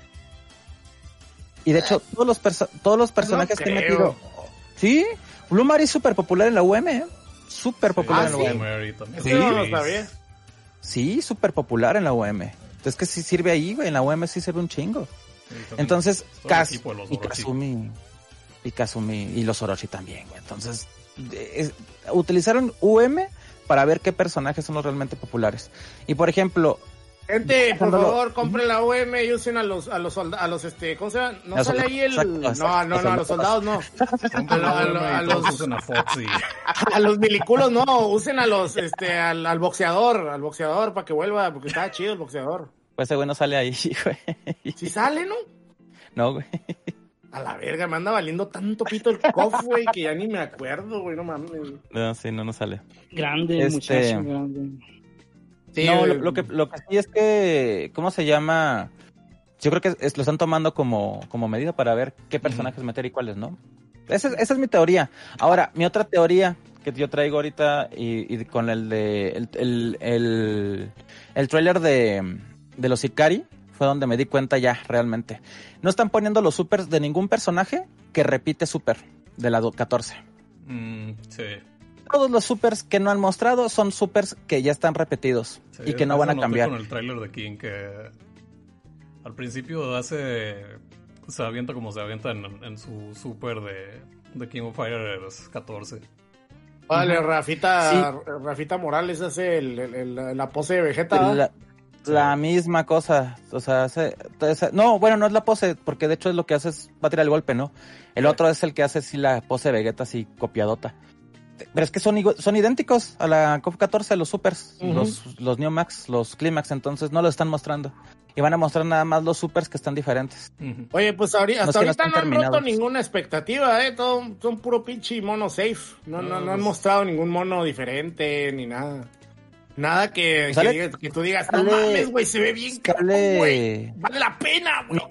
Y de hecho, todos los personajes que han creo. metido. Sí, Blue Mary es súper popular en la UM, Súper popular en la ¿sí? UM. Mary también. Sí. No lo sabía. Sí, súper popular en la UM. Entonces que sí sirve ahí, güey. En la UM sí sirve un chingo. Sí, también Entonces, todo el equipo de los y Orochi. Kazumi y los Orochi también, güey. Entonces, utilizaron UM para ver qué personajes son los realmente populares. Y por ejemplo, Gente, por Cuando favor, compren la UM y usen a los soldados, ¿cómo se llama? No Los sale ahí el... soldados, No, a los soldados no. A Todos los... usan a Foxy. A los miliculos no, usen a los, al boxeador para que vuelva, porque estaba chido el boxeador. pues ese güey no sale ahí, güey. Si sale, ¿no? No, güey. A la verga, me anda valiendo tanto pito el KOF, güey, que ya ni me acuerdo, güey, no mames. No, sí, no sale. Grande, muchacho, grande. Sí, No, lo que sí es que, ¿cómo se llama? Yo creo que lo están tomando como medida para ver qué personajes meter y cuáles, ¿no? Esa es mi teoría. Ahora, mi otra teoría que yo traigo ahorita y con el trailer de los Ikari fue donde me di cuenta ya, realmente. No están poniendo los supers de ningún personaje que repite super de la 14. Sí. todos los supers que no han mostrado son supers que ya están repetidos y que no van a cambiar. Con el tráiler de King que al principio se avienta como se avienta en su super de King of Fighters 14. Vale, Rafita Morales hace la pose de Vegeta. La misma cosa, o sea, no es la pose, porque de hecho es lo que hace va a tirar el golpe, ¿no? El otro es el que hace sí la pose de Vegeta así copiadota. Pero es que son idénticos a la KOF 14, los supers, los Neo Max, los Climax, entonces no lo están mostrando. Y van a mostrar nada más los supers que están diferentes. Oye, pues hasta ahorita no han roto ninguna expectativa, son puro pinche mono safe. No han mostrado ningún mono diferente ni nada. Nada que tú digas, no mames, güey, se ve bien cabrón, güey. Vale la pena, güey.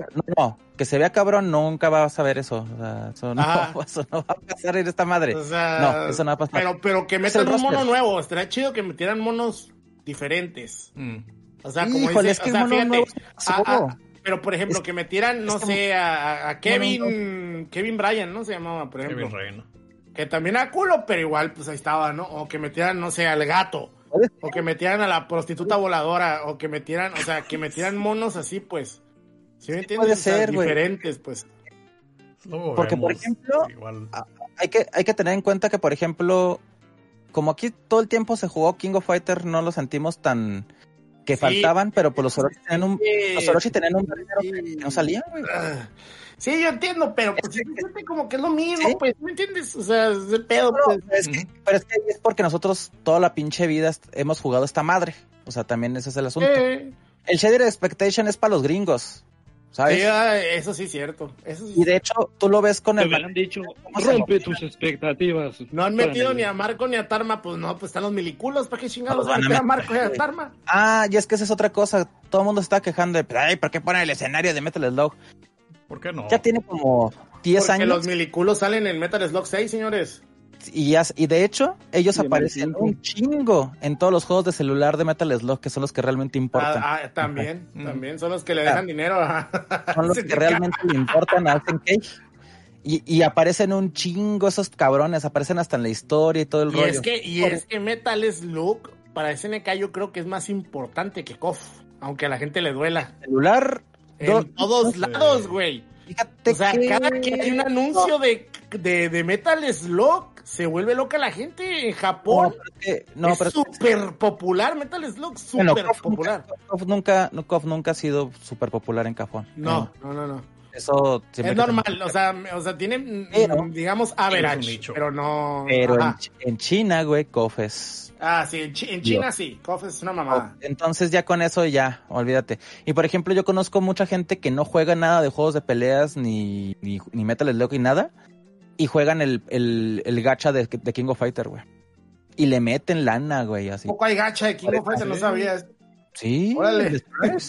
Que se vea cabrón, nunca vas a ver eso. O sea, eso no va a pasar en esta madre. O sea, no, eso no va a pasar. Pero que metan un mono nuevo. Estaría chido que metieran monos diferentes. O sea, como híjole, dices, es que o sea, fíjate. Pero por ejemplo, que metieran, no sé, a Kevin Bryan, ¿no? Se llamaba, por ejemplo. Kevin Ryan. Que también era culo, pero igual, pues ahí estaba, ¿no? O que metieran, no sé, al gato. O que metieran a la prostituta voladora. O que metieran monos así, pues. ¿Sí me entiendes? Puede ser, güey. Diferentes, pues. Porque, por ejemplo, hay que tener en cuenta que, por ejemplo, como aquí todo el tiempo se jugó King of Fighters, no lo sentimos tan... que faltaban, pero pues los Orochi tenían un verdadero que no salían, güey. Sí, yo entiendo, pero pues como que es lo mismo, ¿sí? Pues, ¿me entiendes? O sea, es el pedo. Pero es que es porque nosotros toda la pinche vida hemos jugado esta madre. O sea, también ese es el asunto. El Shader Expectation es para los gringos, ¿sabes? Sí, eso sí es cierto. Y de hecho, tú lo ves con el... Me han dicho, rompe tus expectativas. No han metido ni a Marco ni a Tarma, pues no, pues están los miliculos, ¿para qué chingados van a meter a Marco y a Tarma? Y es que esa es otra cosa. Todo el mundo está quejando de, ay, ¿por qué ponen el escenario de Metal Slug? ¿Por qué no? Ya tiene como 10 años. Porque los miliculos salen en Metal Slug 6, señores. Y de hecho, ellos aparecen un chingo en todos los juegos de celular de Metal Slug, que son los que realmente importan. También son los que le dejan dinero. Son los que realmente le importan a Alten Cage. Y aparecen un chingo esos cabrones, aparecen hasta en la historia y todo el rollo. Es que Metal Slug para SNK yo creo que es más importante que KOF, aunque a la gente le duela. Celular... En todos lados, güey. Fíjate, o sea, cada que hay un anuncio de Metal Slug, se vuelve loca la gente en Japón. Es súper popular, Metal Slug, súper popular. KOF nunca ha sido súper popular en Japón. No. Eso es normal, o sea, tiene, digamos, average, pero no... Pero en China, güey, KOF es... sí, en China sí, KOF es una mamada. Entonces ya con eso ya, olvídate. Y por ejemplo, yo conozco mucha gente que no juega nada de juegos de peleas, ni Metal Slug y nada, y juegan el gacha de King of Fighters, güey. Y le meten lana, güey, así. ¿Poco hay gacha de King of Fighters? No sabías. Sí. Órale.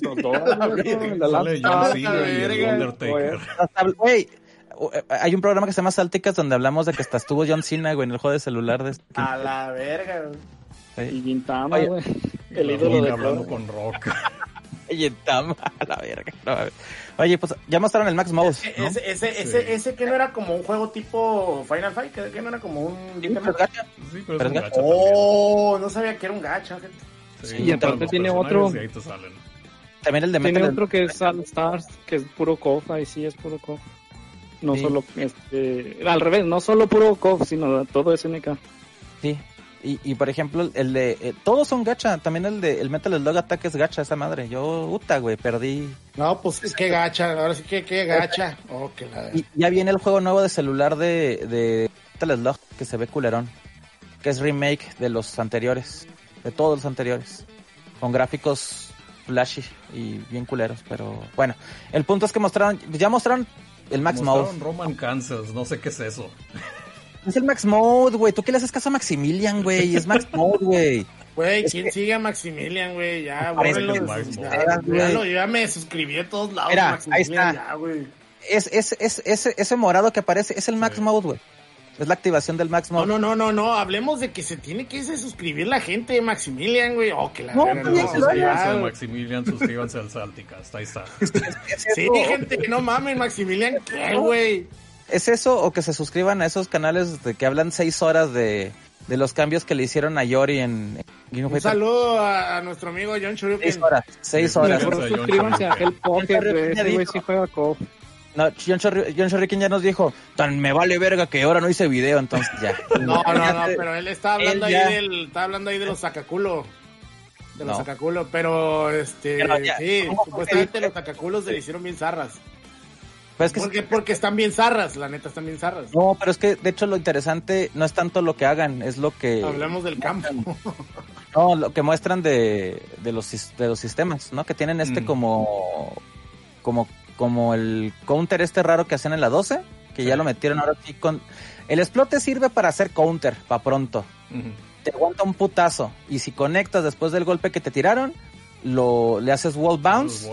Güey, hay un programa que se llama Salticas donde hablamos de que hasta estuvo John Cena, güey, en el juego de celular de a la verga, güey. Y Gintama, güey. El ídolo de hablando con Rock. Gintama, a la verga. No, oye, pues ya mostraron el Max Mode, ¿no? Ese que no era como un juego tipo Final Fight, que no era como un... Sí, pero gacha. Sí, pero es un gacha. No sabía que era un gacha, gente. Sí, y aparte tiene otro. También el de Metal. Tiene otro que es All Stars, que es puro KOF, ahí sí es puro KOF. No solo al revés, no solo puro KOF, sino todo SNK. Sí. Y por ejemplo, el de todos son gacha, también el Metal Slug Attack es gacha esa madre. Yo güey, perdí. No, pues es que gacha, ahora sí que gacha. Y ya viene el juego nuevo de celular de Metal Slug que se ve culerón, que es remake de los anteriores. De todos los anteriores, con gráficos flashy y bien culeros, pero bueno, el punto es que ya mostraron el Max Mode. Roman Kansas, no sé qué es eso. Es el Max Mode, güey, ¿tú qué le haces caso a Maximilian, güey? Es Max Mode, güey. Güey, ¿quién sigue a Maximilian, güey? Ya, ya me suscribí a todos lados. Mira, ahí está. Ya, güey. Ese morado que aparece es el Max Mode, güey. Es la activación del Max Mode. No, hablemos de que se tiene que suscribir la gente de Maximilian, güey. Maximilian, suscríbanse al Salticast, ahí está. Sí, gente, no mames, Maximilian, ¿qué, güey? ¿Es eso o que se suscriban a esos canales de que hablan 6 horas de de los cambios que le hicieron a Yori en King of Un Fighters. saludo a nuestro amigo John Shoryuken. 6 horas. Mejor suscríbanse a Hell Poker, ese güey sí juega KOF. No, John Shoryuken ya nos dijo, tan me vale verga que ahora no hice video, entonces ya. No, pero él está hablando ahí de los Sakakulo. De los Sakakulo, pero sí, supuestamente los Sakakulos se le hicieron bien zarras. Pues que porque están bien zarras, la neta están bien zarras. No, pero es que de hecho lo interesante no es tanto lo que hagan, es lo que... Hablamos del campo. No, lo que muestran de los sistemas, ¿no? Que tienen como el counter raro que hacían en la 12, que ya lo metieron ahora aquí con... El explote sirve para hacer counter, pa' pronto. Te aguanta un putazo, y si conectas después del golpe que te tiraron, le haces wall bounce,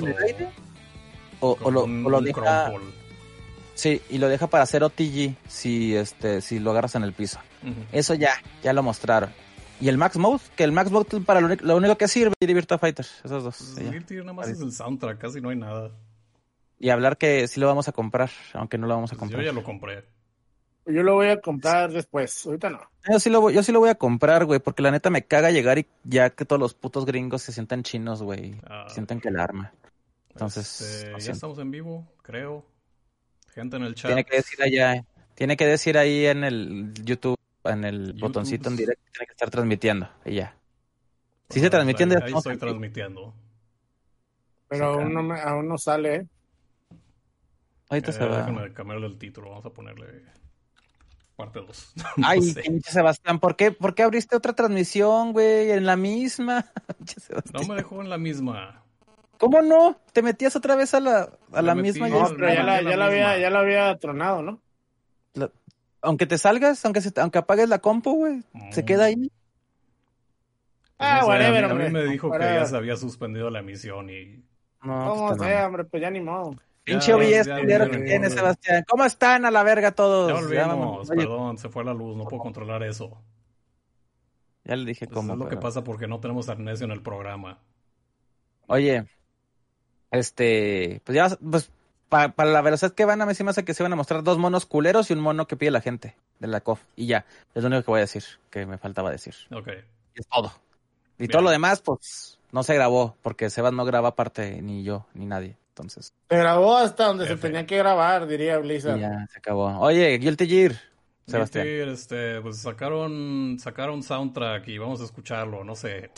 o lo deja... Sí, y lo deja para hacer OTG si lo agarras en el piso. Eso ya lo mostraron. Y el Max Mode, para lo único que sirve es Virtua Fighter, esos dos. Guilty nada más es el soundtrack, casi no hay nada. Y hablar que sí lo vamos a comprar, aunque no lo vamos a comprar. Yo ya lo compré. Yo lo voy a comprar después, ahorita no. Yo sí lo voy a comprar, güey, porque la neta me caga llegar y ya que todos los putos gringos se sientan chinos, güey. Sienten que el arma. Entonces... ya estamos en vivo, creo. Gente en el chat. Tiene que decir ahí en el YouTube, en el botoncito en directo, tiene que estar transmitiendo, y ya. Sí se transmitiendo. Ahí estoy transmitiendo. Pero aún no sale, ¿eh? Ahorita se va. Déjame cambiarle el título, vamos a ponerle parte 2. Ay, pinche Sebastián, ¿por qué abriste otra transmisión, güey? En la misma. No me dejó en la misma. ¿Cómo no? ¿Te metías otra vez a la misma? No, pero ya la había tronado, ¿no? Aunque te salgas, aunque apagues la compu, güey, se queda ahí. Whatever, a mí hombre. me dijo que ya se había suspendido la emisión y... No, ¿Cómo sea, hombre? Pues ya ni modo. Pinche OBS culero que tiene, Sebastián. ¿Cómo están a la verga todos? Ya volvimos, perdón, se fue la luz, no puedo controlar eso. Ya le dije cómo. Es lo que pasa porque no tenemos Arnesio en el programa. Oye, pues ya, pues, para la velocidad que van a mí sí me hace que se van a mostrar 2 monos culeros y un mono que pide la gente de la COF. Y ya, es lo único que voy a decir, que me faltaba decir. Ok. Es todo. Y todo lo demás, pues, no se grabó, porque Sebas no graba aparte, ni yo, ni nadie. Entonces. Se grabó hasta donde se tenía que grabar, diría Blizzard. Ya, se acabó. Oye, Guilty Gear, Sebastián. Guilty Gear, pues sacaron soundtrack y vamos a escucharlo, no sé.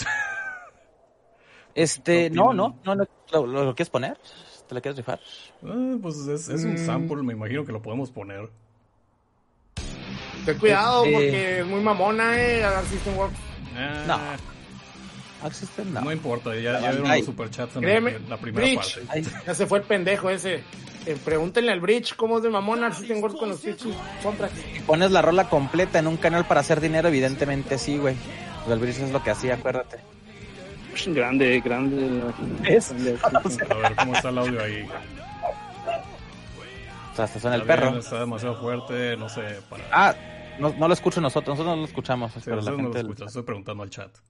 No, ¿lo quieres poner? ¿Te lo quieres rifar? Pues es un sample, me imagino que lo podemos poner. Ten cuidado, porque es muy mamona, Dark System Works. No. No importa, ya vieron los superchats en la primera Bridge. parte. Ya se fue el pendejo ese. Pregúntenle al Bridge cómo es de mamón Dark System Works con los pinches contracts. Y pones la rola completa en un canal para hacer dinero, evidentemente sí, güey. Pues el Bridge es lo que hacía, acuérdate. Grande. ¿Es? A ver cómo está el audio ahí. O sea, hasta suena el perro. Está demasiado fuerte, no sé. No lo escucho nosotros no lo escuchamos. Sí, pero la gente no lo escucha, estoy preguntando al chat.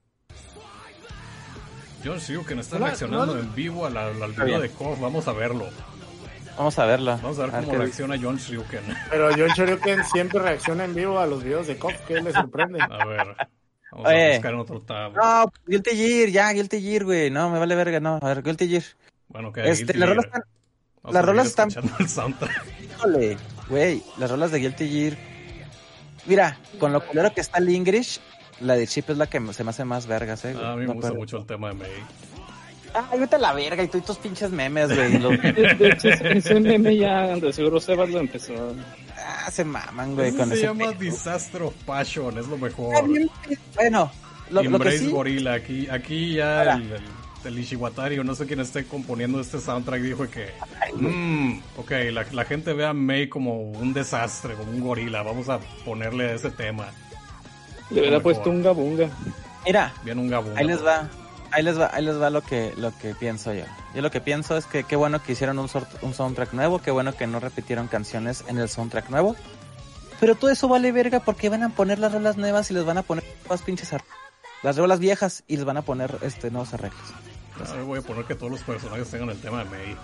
John Shoryuken está reaccionando en vivo al video de KOF, vamos a verlo. Vamos a verlo. Vamos a ver cómo reacciona John Shoryuken. Pero John Shoryuken siempre reacciona en vivo a los videos de KOF, ¿qué le sorprende? A ver, vamos a buscar en otro tab. No, Guilty Gear, güey. No, me vale verga, no. A ver, Guilty Gear. Bueno, que las rolas están el soundtrack. Híjole, güey, las rolas de Guilty Gear. Mira, con lo culero que está el English, la de Chip es la que se me hace más vergas, A mí me gusta mucho el tema de May. Vete a la verga y tú y tus pinches memes, güey. De hecho, ese meme ya, de seguro Sebas lo empezó. Se maman, güey, con se ese llama pedo. Disaster of Passion, es lo mejor. Bueno, lo que Embrace sí... Gorilla, aquí ya el Ishiwatari, o no sé quién esté componiendo este soundtrack, dijo que ok, la gente ve a May como un desastre, como un gorila, vamos a ponerle ese tema. Le hubiera puesto un gabunga. Mira, bien un gabunga. Ahí les va lo que pienso yo. Yo lo que pienso es que qué bueno que hicieron un soundtrack nuevo, qué bueno que no repitieron canciones en el soundtrack nuevo. Pero todo eso vale verga porque van a poner las rolas nuevas y les van a poner más pinches las rolas viejas y les van a poner nuevos arreglos. Voy a poner que todos los personajes tengan el tema de May.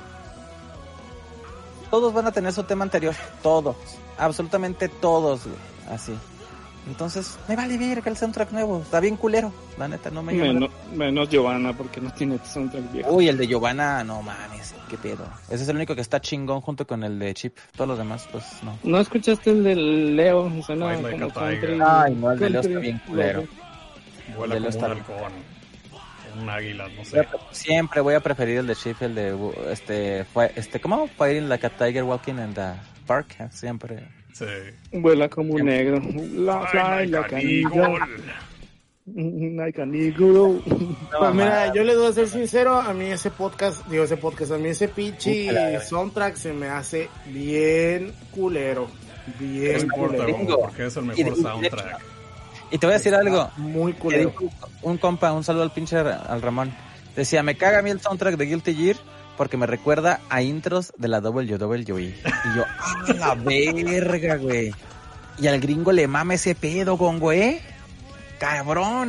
Todos van a tener su tema anterior, todos, absolutamente todos, güey, así. Entonces, me vale verga el soundtrack nuevo. Está bien culero. La neta, no me llama. Menos Giovanna, porque no tiene soundtrack viejo. Uy, el de Giovanna, no mames, qué pedo. Ese es el único que está chingón junto con el de Chip. Todos los demás, pues, no. ¿No escuchaste el del Leo? Suena Like como a tiger. country. Ay, no, el de Leo está bien culero. Vuela El de como un los halcón. Un águila, no sé. Siempre voy a preferir el de Chip, el de, ¿cómo? Fighting like a tiger walking in the park, siempre. Sí. Vuela como un negro. Fly like an eagle. Like an eagle. Pues mira, yo les voy a ser sincero, a mí ese pinche soundtrack se me hace bien culero. Bien culero. Porque es el mejor soundtrack. Y te voy a decir algo. Muy culero. Un compa, un saludo al pinche al Ramón. Decía, me caga a mí el soundtrack de Guilty Gear porque me recuerda a intros de la WWE. Y yo, ¡ah, la verga, güey! Y al gringo le mama ese pedo, güey. Cabrón,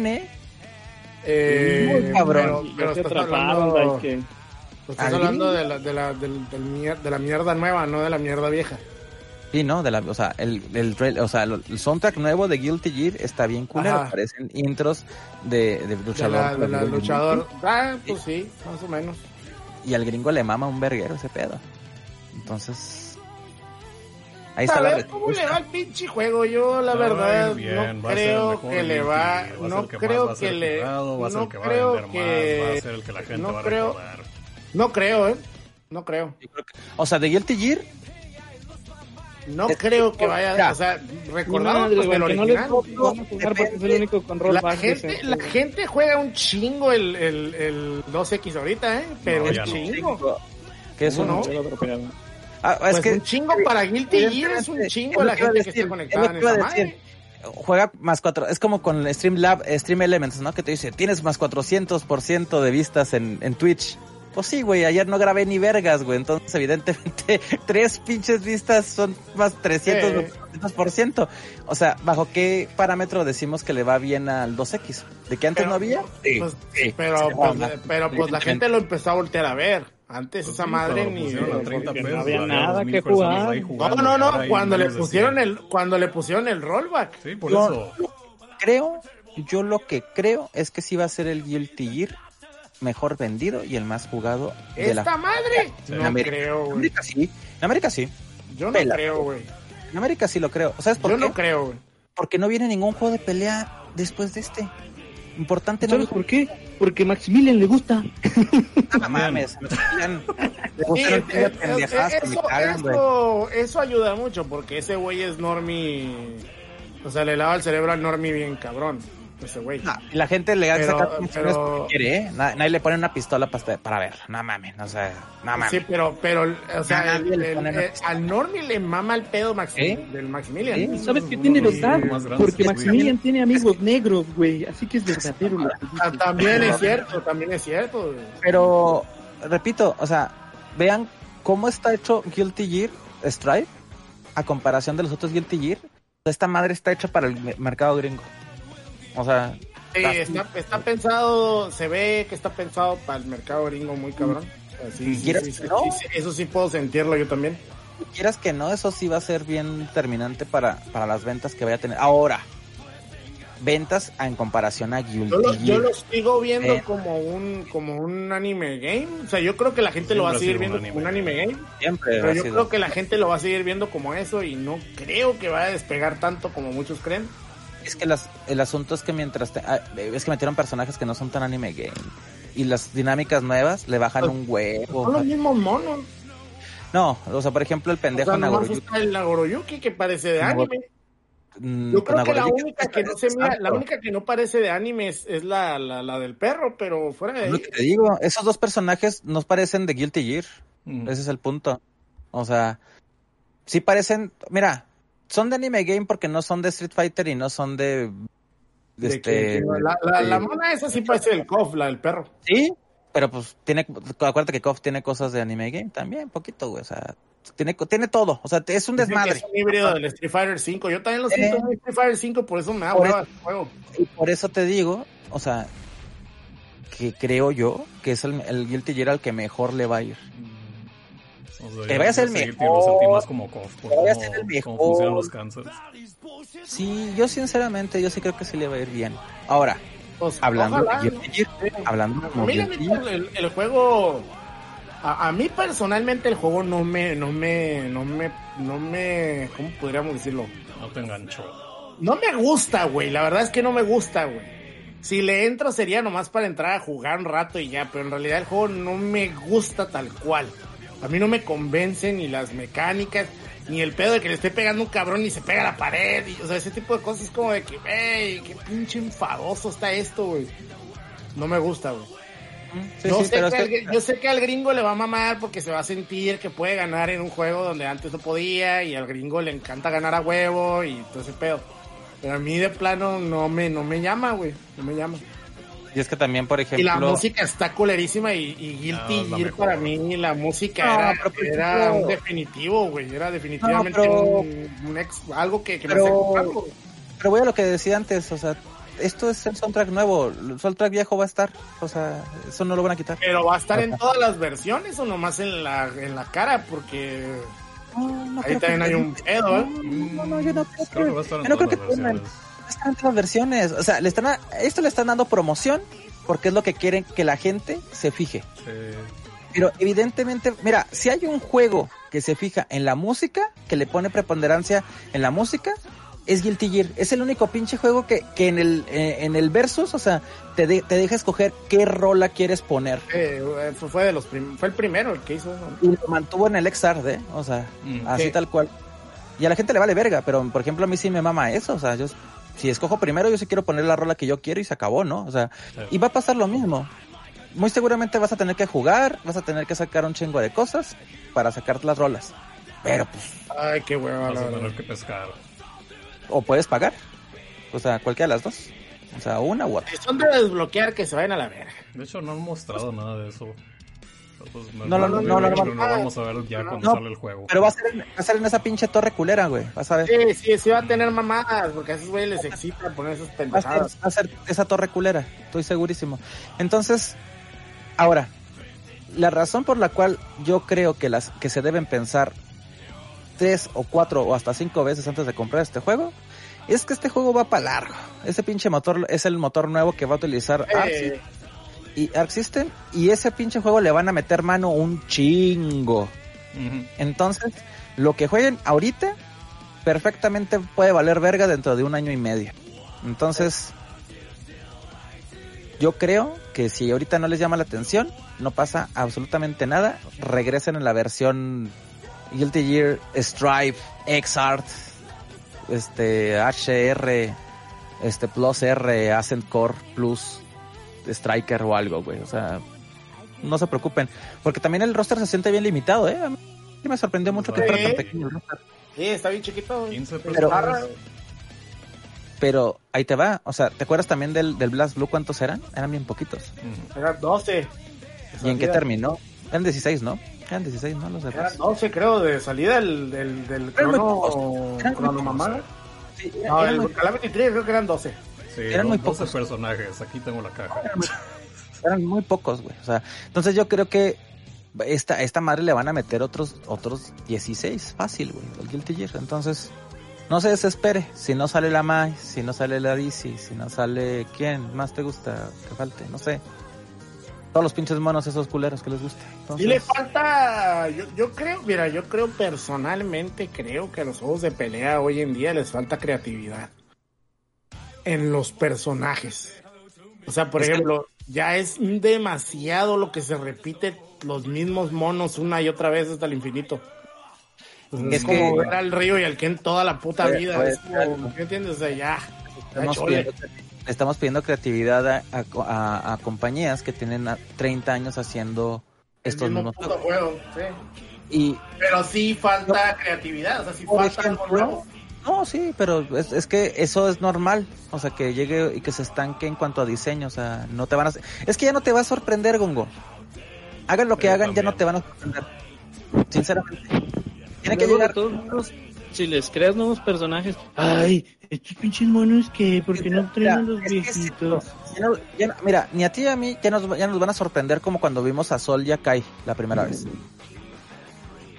muy cabrón. Pero estás hablando de la mierda nueva, no de la mierda vieja. Sí, no, o sea, el soundtrack nuevo de Guilty Gear está bien culero. Parecen intros de luchador. De la luchador. Pues sí, más o menos. Y al gringo le mama un verguero ese pedo. Entonces, ahí está la respuesta. ¿Cómo le va el pinche juego? Yo la verdad no creo que le va, no creo que le, no creo que va a ser el que la gente va a recordar. No creo. O sea, de Guilty Gear no creo que vaya, o sea, recordamos pues, el original. Es el único con rollback. La gente juega un chingo el 2X ahorita, pero no, es chingo. ¿Qué es uno? Pues es que un chingo para Guilty Gear es un chingo la gente que está conectada en esa madre. Juega más 4, es como con Stream Elements, ¿no? Que te dice, tienes más 400% de vistas en Twitch. Pues sí, güey, ayer no grabé ni vergas, güey, entonces evidentemente 3 pinches vistas son más 300%. O sea, ¿bajo qué parámetro decimos que le va bien al 2X? ¿De que antes no había? Sí. Pero la gente lo empezó a voltear a ver. Antes esa madre ni no había nada que jugar. No, cuando le pusieron el rollback. Sí, por eso. Yo lo que creo es que sí va a ser el Guilty Gear mejor vendido y el más jugado de ¡esta madre! Sí. No creo, güey. En América sí. Yo no creo, güey. En América sí lo creo. ¿Sabes por qué? Yo no creo, güey. Porque no viene ningún juego de pelea después de este. Importante. ¿Sabes por qué? Porque Maximilian le gusta. No mames. Eso ayuda mucho porque ese güey es normie. O sea, le lava el cerebro al normie bien cabrón. Ese güey. La gente le saca porque quiere, ¿eh? Nadie le pone una pistola para ver. No mames, no sé. No mames. Sí, pero o sea, al normie le mama el pedo del Maximilian. ¿Sabes qué tiene verdad? Porque Maximilian tiene amigos negros, güey. Así que es verdadero. También es cierto. Pero, repito, o sea, vean cómo está hecho Guilty Gear Strive a comparación de los otros Guilty Gear. Esta madre está hecha para el mercado gringo. O sea, está pensado, se ve que está pensado para el mercado gringo muy cabrón. Eso sí puedo sentirlo yo también. Quieras que no, eso sí va a ser bien determinante para las ventas que vaya a tener. Ahora, ventas en comparación a Guilty Gear. Yo lo sigo viendo como un anime game. O sea, yo creo que la gente lo va a seguir viendo como un anime game. Siempre. Pero yo creo que la gente lo va a seguir viendo como eso y no creo que vaya a despegar tanto como muchos creen. Es que el asunto es que es que metieron personajes que no son tan anime game y las dinámicas nuevas le bajan un huevo. Son los mismos monos. No, o sea, por ejemplo, el pendejo Nagoroyuki. Está el Nagoroyuki que parece de anime. Yo creo que la única que no parece de anime es la del perro, pero fuera de ahí. Lo que te digo, esos dos personajes no parecen de Guilty Gear. Ese es el punto. O sea, sí parecen, mira, son de anime game porque no son de Street Fighter y no son de la mona esa sí parece del KOF, la del perro. Sí, pero pues acuérdate que KOF tiene cosas de anime game también, poquito, güey, o sea, tiene todo, o sea, es un desmadre. Es un híbrido del Street Fighter 5, yo también lo siento en Street Fighter 5, por eso me da hueva el juego. Y por eso te digo, o sea, que creo yo que es el Guilty Gear al que mejor le va a ir. O sea, que vaya a ser el seguir mejor. lo sentí más como KOF, por Que vaya a ser el cómo mejor. funcionan los cancels. Sí, yo sinceramente, yo sí creo que sí le va a ir bien. Ahora, Pues, hablando ojalá, de ¿no? Guilty Gear, hablando como A mí, la Guilty neta, Gear, el juego, a mí personalmente el juego no me, ¿cómo podríamos decirlo? No te enganchó. No me gusta, güey, la verdad es que no me gusta, güey. Si le entro sería nomás para entrar a jugar un rato y ya, pero en realidad el juego no me gusta tal cual. A mí no me convencen ni las mecánicas, ni el pedo de que le esté pegando un cabrón y se pega a la pared, y, o sea, ese tipo de cosas es como de que, ey, qué pinche enfadoso está esto, güey. No me gusta, güey. sí, sí, pero es que- Yo sé que al gringo le va a mamar porque se va a sentir que puede ganar en un juego donde antes no podía, y al gringo le encanta ganar a huevo y todo ese pedo. Pero a mí de plano no me llama, güey. No me llama. y es que también, por ejemplo, Y la música está culerísima y Guilty es la Gear mejor. para mí la música No, era, pero por era ejemplo- un definitivo, güey. Era definitivamente pero- algo que me pero- hace comprarlo, güey. pero voy a lo que decía antes, o sea, esto es el soundtrack nuevo, el soundtrack viejo va a estar, o sea, eso no lo van a quitar. Pero va a estar en todas las versiones o nomás en la cara, porque No ahí creo también que- hay un pedo, ¿eh? No, yo no creo Creo que va a estar en yo no creo todas que las tengan- versiones. están en todas las versiones, o sea, esto le están dando promoción porque es lo que quieren que la gente se fije. Sí. Pero evidentemente, mira, si hay un juego que se fija en la música, que le pone preponderancia en la música, es Guilty Gear. Es el único pinche juego que en el versus, o sea, te deja escoger qué rola quieres poner. Fue el primero el que hizo eso. Y lo mantuvo en el XR, ¿eh? O sea, así Sí. tal cual. Y a la gente le vale verga, pero por ejemplo a mí sí me mama eso, o sea, yo si escojo primero yo sí quiero poner la rola que yo quiero y se acabó, ¿no? O sea, Sí. y va a pasar lo mismo. Muy seguramente vas a tener que jugar, vas a tener que sacar un chingo de cosas para sacar las rolas. Pero pues, Ay, qué hueva, Vas la a verdad. tener que pescar. o puedes pagar, o sea, cualquiera de las dos. O sea, una u otra. Si son de desbloquear, que se vayan a la verga. De hecho, no han mostrado nada de eso. Pues, No, lo no. vamos a ver ya cuando No, sale el juego. Pero va a ser en esa pinche torre culera, güey, vas a ver. Sí va a tener mamadas, porque a esos güeyes les excita poner esas pendejadas. Va a ser esa torre culera, estoy segurísimo. Entonces, ahora, la razón por la cual yo creo que se deben pensar 3 o 4 o hasta 5 veces antes de comprar este juego, es que este juego va para largo. Ese pinche motor es el motor nuevo que va a utilizar Arc System, y ese pinche juego le van a meter mano un chingo. Ujú. Entonces, lo que jueguen ahorita perfectamente puede valer verga dentro de 1 año y medio. Entonces, yo creo que si ahorita no les llama la atención, no pasa absolutamente nada. Regresen en la versión Guilty Gear Strive, X-Art, HR, Plus R, Ascent Core Plus, Striker o algo, güey. O sea, no se preocupen, porque también el roster se siente bien limitado, ¿eh? A mí me sorprendió mucho que fuera tan pequeño el roster. Sí, está bien chiquito. 15 Pero- personas. Pero ahí te va, o sea, ¿te acuerdas también del Blast Blue? ¿Cuántos eran? Eran bien poquitos. Ujú. Eran 12. ¿Y en qué terminó? Eran 16, ¿no? Eran 16, ¿no? Los de Eran Blast. 12, creo, de salida del Eran muy crono, pocos. Eran muy crono pocos. mamá. Sí, No, eran el muy- Calamity Trigger creo que eran 12. Sí, Eran muy 12 pocos. personajes. Aquí tengo la caja. eran muy pocos, güey. O sea, entonces yo creo que esta madre le van a meter otros 16, fácil, güey, el Guilty Gear. Entonces, no se desespere. Si no sale la Mai, si no sale la DC, si no sale ¿quién más te gusta que falte? No sé. Todos los pinches monos esos culeros que les gusta. Entonces, Y le falta, yo creo personalmente, creo que a los juegos de pelea hoy en día les falta creatividad en los personajes. O sea, por ejemplo, ya es demasiado lo que se repite los mismos monos una y otra vez hasta el infinito. Pues es como ver al Río y al Ken toda la puta vida. Es como, ¿me entiendes? O sea, ya estamos pidiendo creatividad a compañías que tienen 30 años haciendo estos mismos juegos. Juego, sí. Pero sí falta creatividad, o sea, sí falta algo nuevo. No, sí, pero es que eso es normal, o sea, que llegue y que se estanque en cuanto a diseño, o sea, no te van a... Es que ya no te va a sorprender, Gongo. Hagan lo que hagan, ya no te van a sorprender. Sinceramente. Tiene que llegar... Todos modos, si les creas nuevos personajes, ay, estos pinches monos que, ¿por qué no traen a los viejitos? Mira, ni a ti ni a mí ya nos van a sorprender como cuando vimos a Sol y a Kai la primera vez.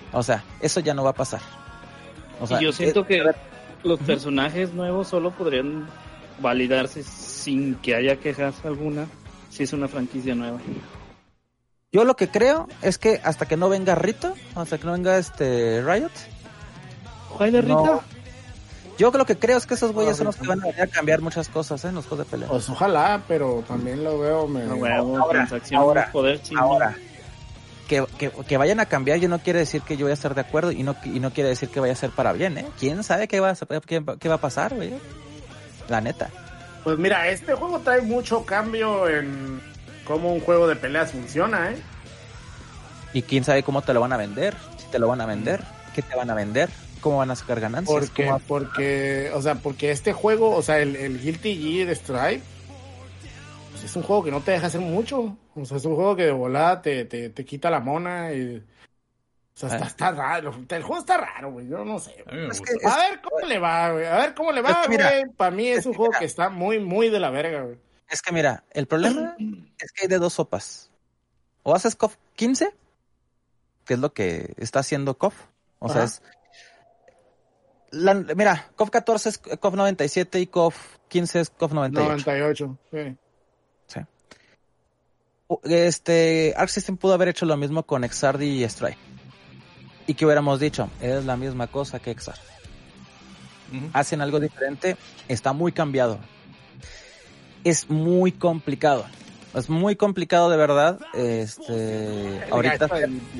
O sea, eso ya no va a pasar. O sea, y yo siento que los personajes nuevos solo podrían validarse sin que haya quejas alguna si es una franquicia nueva. Yo lo que creo es que hasta que no venga Rito, hasta que no venga Riot. ¿Cuál de Rita? No. Yo lo que creo es que esos güeyes son los que van a venir a cambiar muchas cosas en los juegos de pelea. Pues ojalá, pero también lo veo Ahora, que vayan a cambiar, yo no quiere decir que yo voy a estar de acuerdo y no quiere decir que vaya a ser para bien, ¿eh? ¿Quién sabe qué va a pasar, güey? La neta. Pues mira, este juego trae mucho cambio en cómo un juego de peleas funciona, ¿eh? Y quién sabe cómo te lo van a vender, si te lo van a vender, qué te van a vender, cómo van a sacar ganancias. Porque este juego, o sea, el Guilty Gear Strive, pues es un juego que no te deja hacer mucho. O sea, es un juego que de volada te quita la mona y... O sea, está raro. El juego está raro, güey. Yo no sé. A ver cómo le va, güey. Güey. Para mí es un juego que está muy, muy de la verga, güey. Es que mira, el problema es que hay de dos sopas. O haces KOF 15, que es lo que está haciendo KOF. O sea, mira, KOF 14 es KOF 97 y KOF 15 es KOF 98. 98, sí. Arc System pudo haber hecho lo mismo con Exardi y Strife. ¿Y qué hubiéramos dicho? Es la misma cosa que Exar. Hacen algo diferente, está muy cambiado. Es muy complicado. Es muy complicado de verdad. Ahorita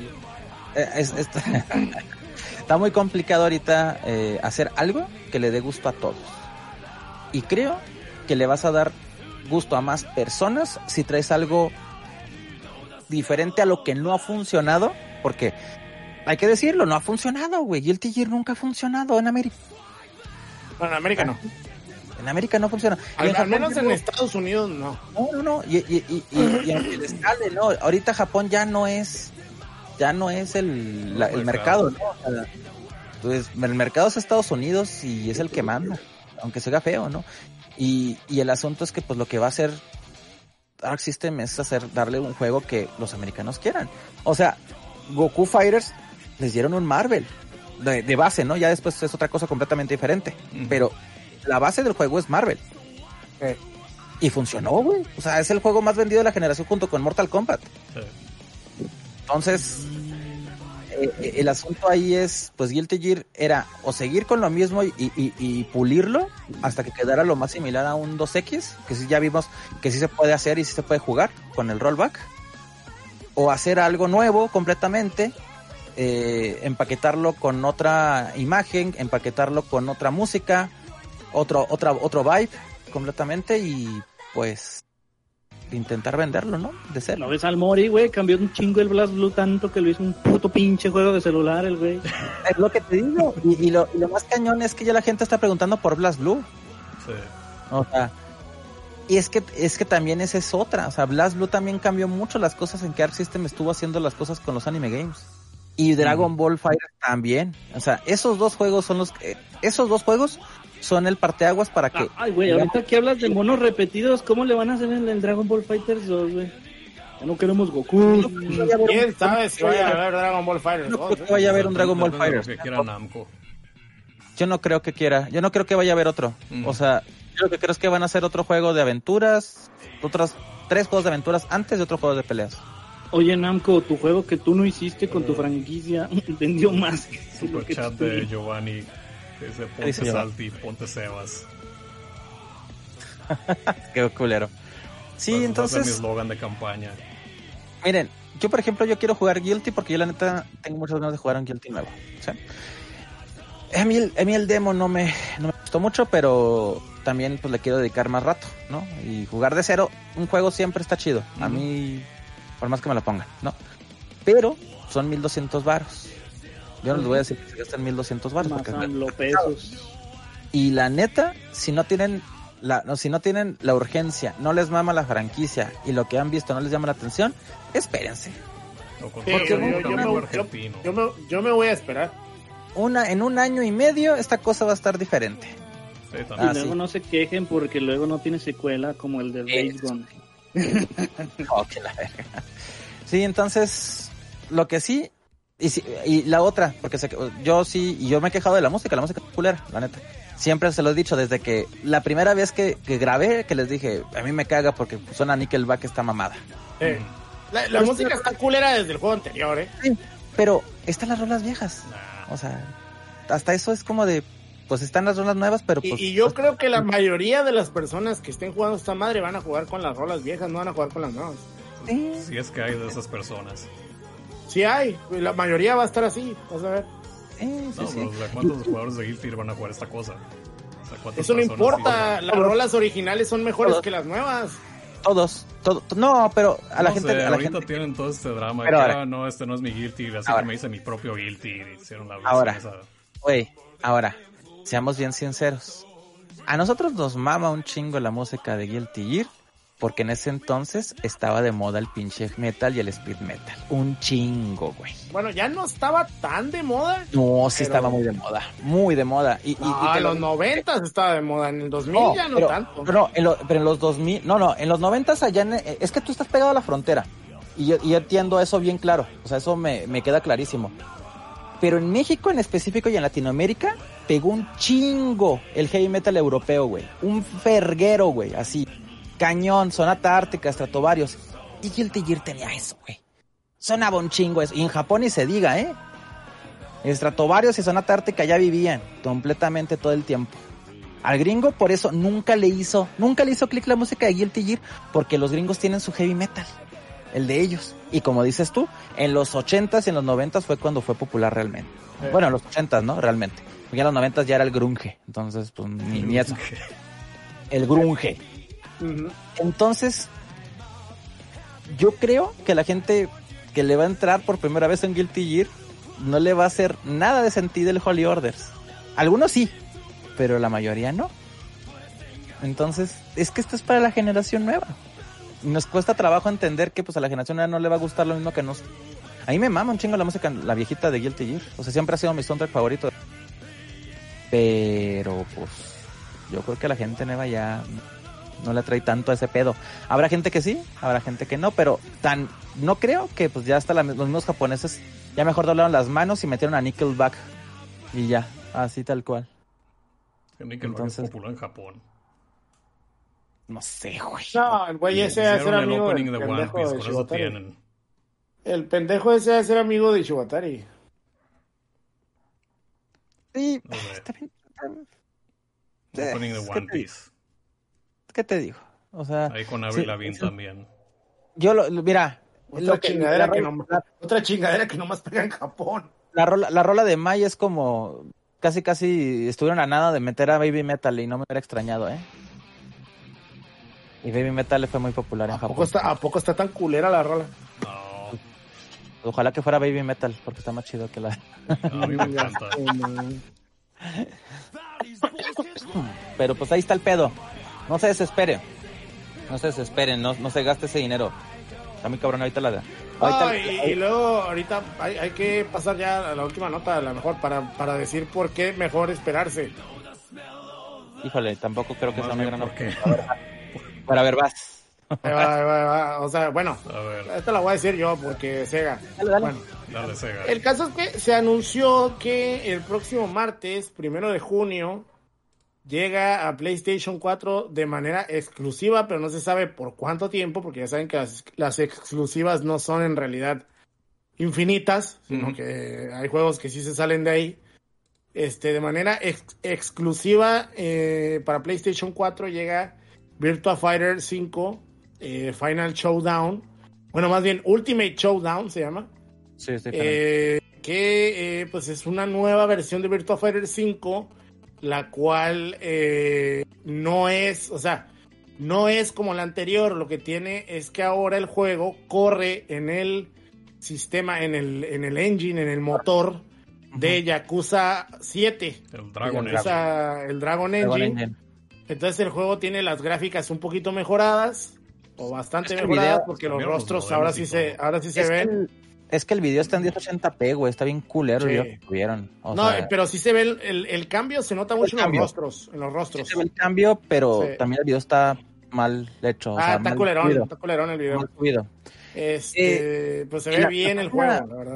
está muy complicado ahorita hacer algo que le dé gusto a todos. Y creo que le vas a dar gusto a más personas si traes algo diferente a lo que no ha funcionado, porque hay que decirlo, no ha funcionado, güey. Guilty Gear nunca ha funcionado en América. Bueno, en América no. En América no funciona. Al menos en Estados Unidos no. No. Y aunque les sale, no. Ahorita Japón ya no es el mercado, ¿no? O sea, pues el mercado es Estados Unidos y es el que manda, aunque se haga feo, ¿no? Y el asunto es que pues lo que va a hacer Arc System es darle un juego que los americanos quieran. O sea, Goku Fighters les dieron un Marvel de base, ¿no? Ya después es otra cosa completamente diferente. Pero la base del juego es Marvel. Y funcionó, güey. O sea, es el juego más vendido de la generación junto con Mortal Kombat. Entonces, el asunto ahí es, pues Guilty Gear era o seguir con lo mismo y pulirlo hasta que quedara lo más similar a un 2X, que sí ya vimos que sí se puede hacer y sí se puede jugar con el rollback, o hacer algo nuevo completamente, empaquetarlo con otra imagen, empaquetarlo con otra música, otro vibe completamente y pues intentar venderlo, ¿no? De cero. ¿No ves al Mori, güey? Cambió un chingo el Blast Blue tanto que lo hizo un puto pinche juego de celular, el güey. Es lo que te digo. Y lo más cañón es que ya la gente está preguntando por Blast Blue. Sí. O sea, y es que también esa es otra. O sea, Blast Blue también cambió mucho las cosas en que Arc System estuvo haciendo las cosas con los anime games. Y Dragon Ball Fighter también. O sea, esos dos juegos son el parteaguas para que... Ay, güey, ahorita que hablas de monos repetidos, ¿cómo le van a hacer en el Dragon Ball Fighters 2, güey? Ya no queremos Goku. ¿Quién sabe si vaya a haber Dragon Ball Fighters 2? No creo que vaya a haber un Dragon Ball Fighters. Que quiera Namco. Yo no creo que quiera. Yo no creo que vaya a haber otro. O sea, yo lo que creo es que van a hacer otro juego de aventuras, otros 3 juegos de aventuras antes de otro juego de peleas. Oye, Namco, tu juego que tú no hiciste con tu franquicia vendió más. Super chat de Giovanni. Dice, ponte Salty, ponte Sebas. Qué culero. Sí, pues entonces... Es mi eslogan de campaña. Miren, yo por ejemplo, yo quiero jugar Guilty porque yo la neta tengo muchas ganas de jugar un Guilty nuevo. ¿Sí? A mí el demo no me gustó mucho, pero también pues le quiero dedicar más rato, ¿no? Y jugar de cero, un juego siempre está chido. A mí, por más que me lo pongan, ¿no? Pero son 1,200 varos. Yo no les voy a decir que se gastan 1,200 varos porque pesos. Y la neta, si no tienen la urgencia, no les mama la franquicia y lo que han visto no les llama la atención, espérense. Yo me voy a esperar. En un año y medio esta cosa va a estar diferente. Sí, y luego no se quejen porque luego no tiene secuela como el de Days Gone. Oh, que la verga. Sí, entonces lo que sí Y la otra, porque yo me he quejado de la música es culera, la neta. Siempre se lo he dicho desde que la primera vez que grabé, que les dije, a mí me caga porque suena Nickelback, esta mamada. La música está culera desde el juego anterior, Sí, pero están las rolas viejas. O sea, hasta eso es como de, pues están las rolas nuevas, pero pues... Y yo creo que la mayoría de las personas que estén jugando esta madre van a jugar con las rolas viejas, no van a jugar con las nuevas. Sí. Si es que hay de esas personas. Sí hay, la mayoría va a estar así, vas a ver. Sí. Pero ¿cuántos jugadores de Guilty van a jugar esta cosa? O sea, eso no importa, las rolas originales son mejores que las nuevas. Todos. No, pero la gente tienen todo este drama. Pero ahora, no, este no es mi Guilty, así que me hice mi propio Guilty y hicieron la versión ahora, seamos bien sinceros. A nosotros nos mama un chingo la música de Guilty Gear, porque en ese entonces estaba de moda el pinche metal y el speed metal. Un chingo, güey. Bueno, ya no estaba tan de moda. No, sí estaba muy de moda. Muy de moda. Y en los 90 estaba de moda. En el 2000 ya no tanto. Pero en los 2000... No, en los 90 allá... es que tú estás pegado a la frontera. Y yo entiendo eso bien claro. O sea, eso me queda clarísimo. Pero en México en específico y en Latinoamérica pegó un chingo el heavy metal europeo, güey. Un ferguero, güey, así. Cañón, Sonata Ártica, Stratovarius. Y Guilty Gear tenía eso, güey. Sonaba un chingo eso. Y en Japón ni se diga, ¿eh? Stratovarius y Sonata Ártica ya vivían completamente todo el tiempo. Al gringo, por eso, nunca le hizo clic la música de Guilty Gear, porque los gringos tienen su heavy metal, el de ellos. Y como dices tú, en los 80s y en los 90s fue cuando fue popular realmente. Bueno, en los 80s, ¿no? Realmente. Porque en los 90s ya era el grunge. Entonces, pues, ni eso. El grunge. Entonces, yo creo que la gente que le va a entrar por primera vez en Guilty Gear no le va a hacer nada de sentido el Holy Orders. Algunos sí, pero la mayoría no. Entonces, es que esto es para la generación nueva. Y nos cuesta trabajo entender que pues a la generación nueva no le va a gustar lo mismo que nos... A mí me mama un chingo la música, la viejita de Guilty Gear. O sea, siempre ha sido mi soundtrack favorito. Pero, pues, yo creo que a la gente nueva ya no le trae tanto a ese pedo. Habrá gente que sí, habrá gente que no, pero no creo que pues ya hasta los mismos japoneses ya mejor doblaron las manos y metieron a Nickelback y ya, así tal cual. Nickelback es popular en Japón. No sé, güey. No, el güey ese debe ser amigo del pendejo de Shibatari. El pendejo ese debe ser amigo de Shibatari. Sí, está bien. Opening de One Piece. ¿Qué te digo? O sea, ahí con Avril Lavigne también. Mira, otra chingadera que nomás pega en Japón. La rola de Mai es como casi estuvieron a nada de meter a Baby Metal y no me hubiera extrañado, ¿eh? Y Baby Metal fue muy popular en Japón. ¿A poco está tan culera la rola? No. Ojalá que fuera Baby Metal, porque está más chido que la... No, a mí me encanta. Pero pues ahí está el pedo. No se desesperen, no se gaste ese dinero. Está muy cabrón ahorita y luego ahorita hay que pasar ya a la última nota, a lo mejor, para decir por qué mejor esperarse. Híjole, tampoco creo que sea una gran opción. Para ver, vas. Va. O sea, bueno, esta la voy a decir yo porque Sega. Dale. Bueno, dale, Sega. El caso es que se anunció que el próximo martes, 1 de junio, llega a PlayStation 4 de manera exclusiva, pero no se sabe por cuánto tiempo, porque ya saben que las exclusivas no son en realidad infinitas, sino que hay juegos que sí se salen de ahí. De manera exclusiva para PlayStation 4 llega Virtua Fighter 5 Final Showdown. Bueno, más bien Ultimate Showdown se llama. Sí, que pues es una nueva versión de Virtua Fighter 5, la cual no es como la anterior. Lo que tiene es que ahora el juego corre en el sistema, en el engine, en el motor de Yakuza 7. El Dragon Engine. Entonces el juego tiene las gráficas un poquito mejoradas, o bastante mejoradas, porque los rostros ahora sí se ven. Es que el video está en 1080p, güey, está bien culero el video que tuvieron. Pero sí se ve el cambio, se nota mucho en los rostros. Sí se ve el cambio, pero también el video está mal hecho. Está culerón el video. Mal subido. Pues se ve bien el juego, la verdad.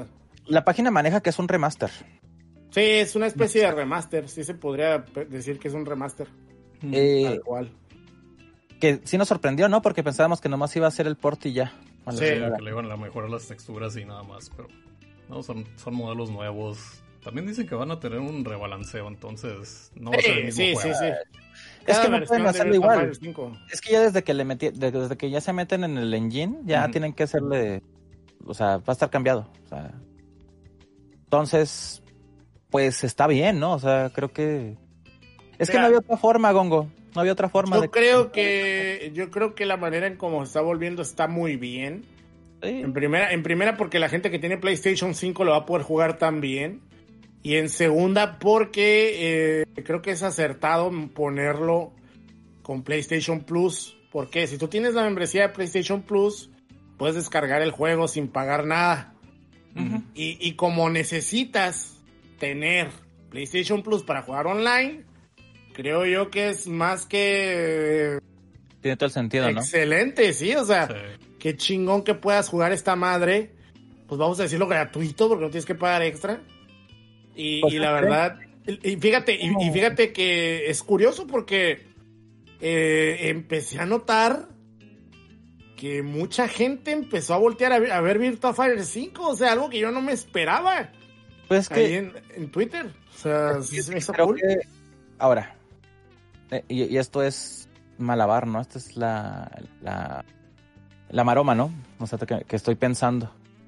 La página maneja que es un remaster. Sí, es una especie de remaster. Sí se podría decir que es un remaster. Tal cual. Que sí nos sorprendió, ¿no? Porque pensábamos que nomás iba a ser el port y ya. Sí, que le iban a mejorar las texturas y nada más, pero no, son modelos nuevos. También dicen que van a tener un rebalanceo, entonces no va a ser el mismo juego. Sí. Es que no pueden hacerlo igual. Es que ya desde que ya se meten en el engine, ya tienen que hacerle, o sea, va a estar cambiado. O sea, entonces, pues está bien, ¿no? O sea, creo que que no había otra forma, Gongo. No había otra forma. Yo creo que la manera en cómo se está volviendo está muy bien. Sí. En primera porque la gente que tiene PlayStation 5 lo va a poder jugar también. Y en segunda porque creo que es acertado ponerlo con PlayStation Plus. Porque si tú tienes la membresía de PlayStation Plus, puedes descargar el juego sin pagar nada. Uh-huh. Y como necesitas tener PlayStation Plus para jugar online, creo yo que es más que... Tiene todo el sentido, ¿no? Excelente, sí, o sea, qué chingón que puedas jugar esta madre. Pues vamos a decirlo gratuito, porque no tienes que pagar extra. Y la verdad, y fíjate que es curioso porque empecé a notar que mucha gente empezó a voltear a ver Virtua Fighter 5, o sea, algo que yo no me esperaba. Pues que ahí en Twitter, o sea, sí se me hizo creo cool. Que ahora, y esto es malabar, ¿no? Esta es la maroma, ¿no? O sea, que estoy pensando.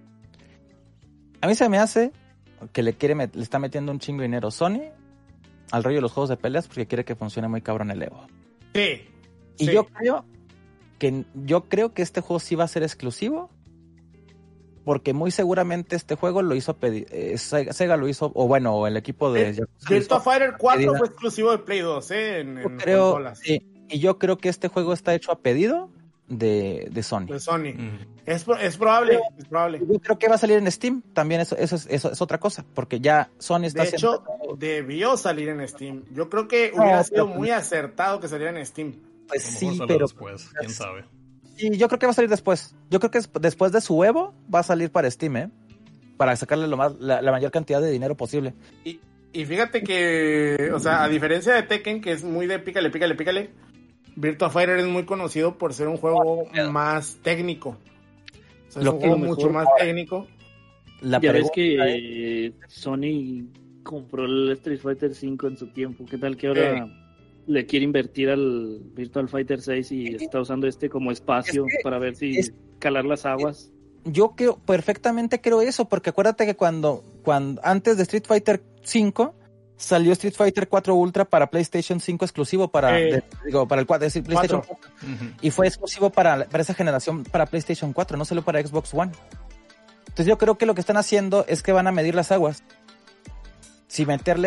A mí se me hace que le está metiendo un chingo de dinero Sony al rollo de los juegos de peleas porque quiere que funcione muy cabrón el Evo. Sí. Y yo creo que este juego sí va a ser exclusivo porque muy seguramente este juego lo hizo Sega lo hizo, o el equipo de Virtua Fighter 4 fue exclusivo de Play 2, en consolas. Sí, y yo creo que este juego está hecho a pedido de Sony. De Sony. Es probable, es probable. Yo creo que va a salir en Steam, también eso es otra cosa, porque ya Sony está haciendo... De hecho, debió salir en Steam. Yo creo que hubiera sido muy acertado que saliera en Steam. Pues sí, pero... después, quién sabe. Y yo creo que va a salir después. Yo creo que después de su Evo va a salir para Steam, para sacarle la mayor cantidad de dinero posible. Y fíjate que, o sea, a diferencia de Tekken, que es muy de pícale, Virtua Fighter es muy conocido por ser un juego más técnico. O sea, es un juego mucho más técnico. Ya ves que Sony compró el Street Fighter 5 en su tiempo. ¿Qué tal que ahora le quiere invertir al Virtual Fighter 6 y está usando como espacio para ver si calar las aguas? Yo perfectamente creo eso, porque acuérdate que cuando antes de Street Fighter 5 salió Street Fighter 4 Ultra para PlayStation 5 exclusivo para el 4, es decir, PlayStation 4. Y fue exclusivo para esa generación para PlayStation 4, no solo para Xbox One. Entonces yo creo que lo que están haciendo es que van a medir las aguas. Si meterle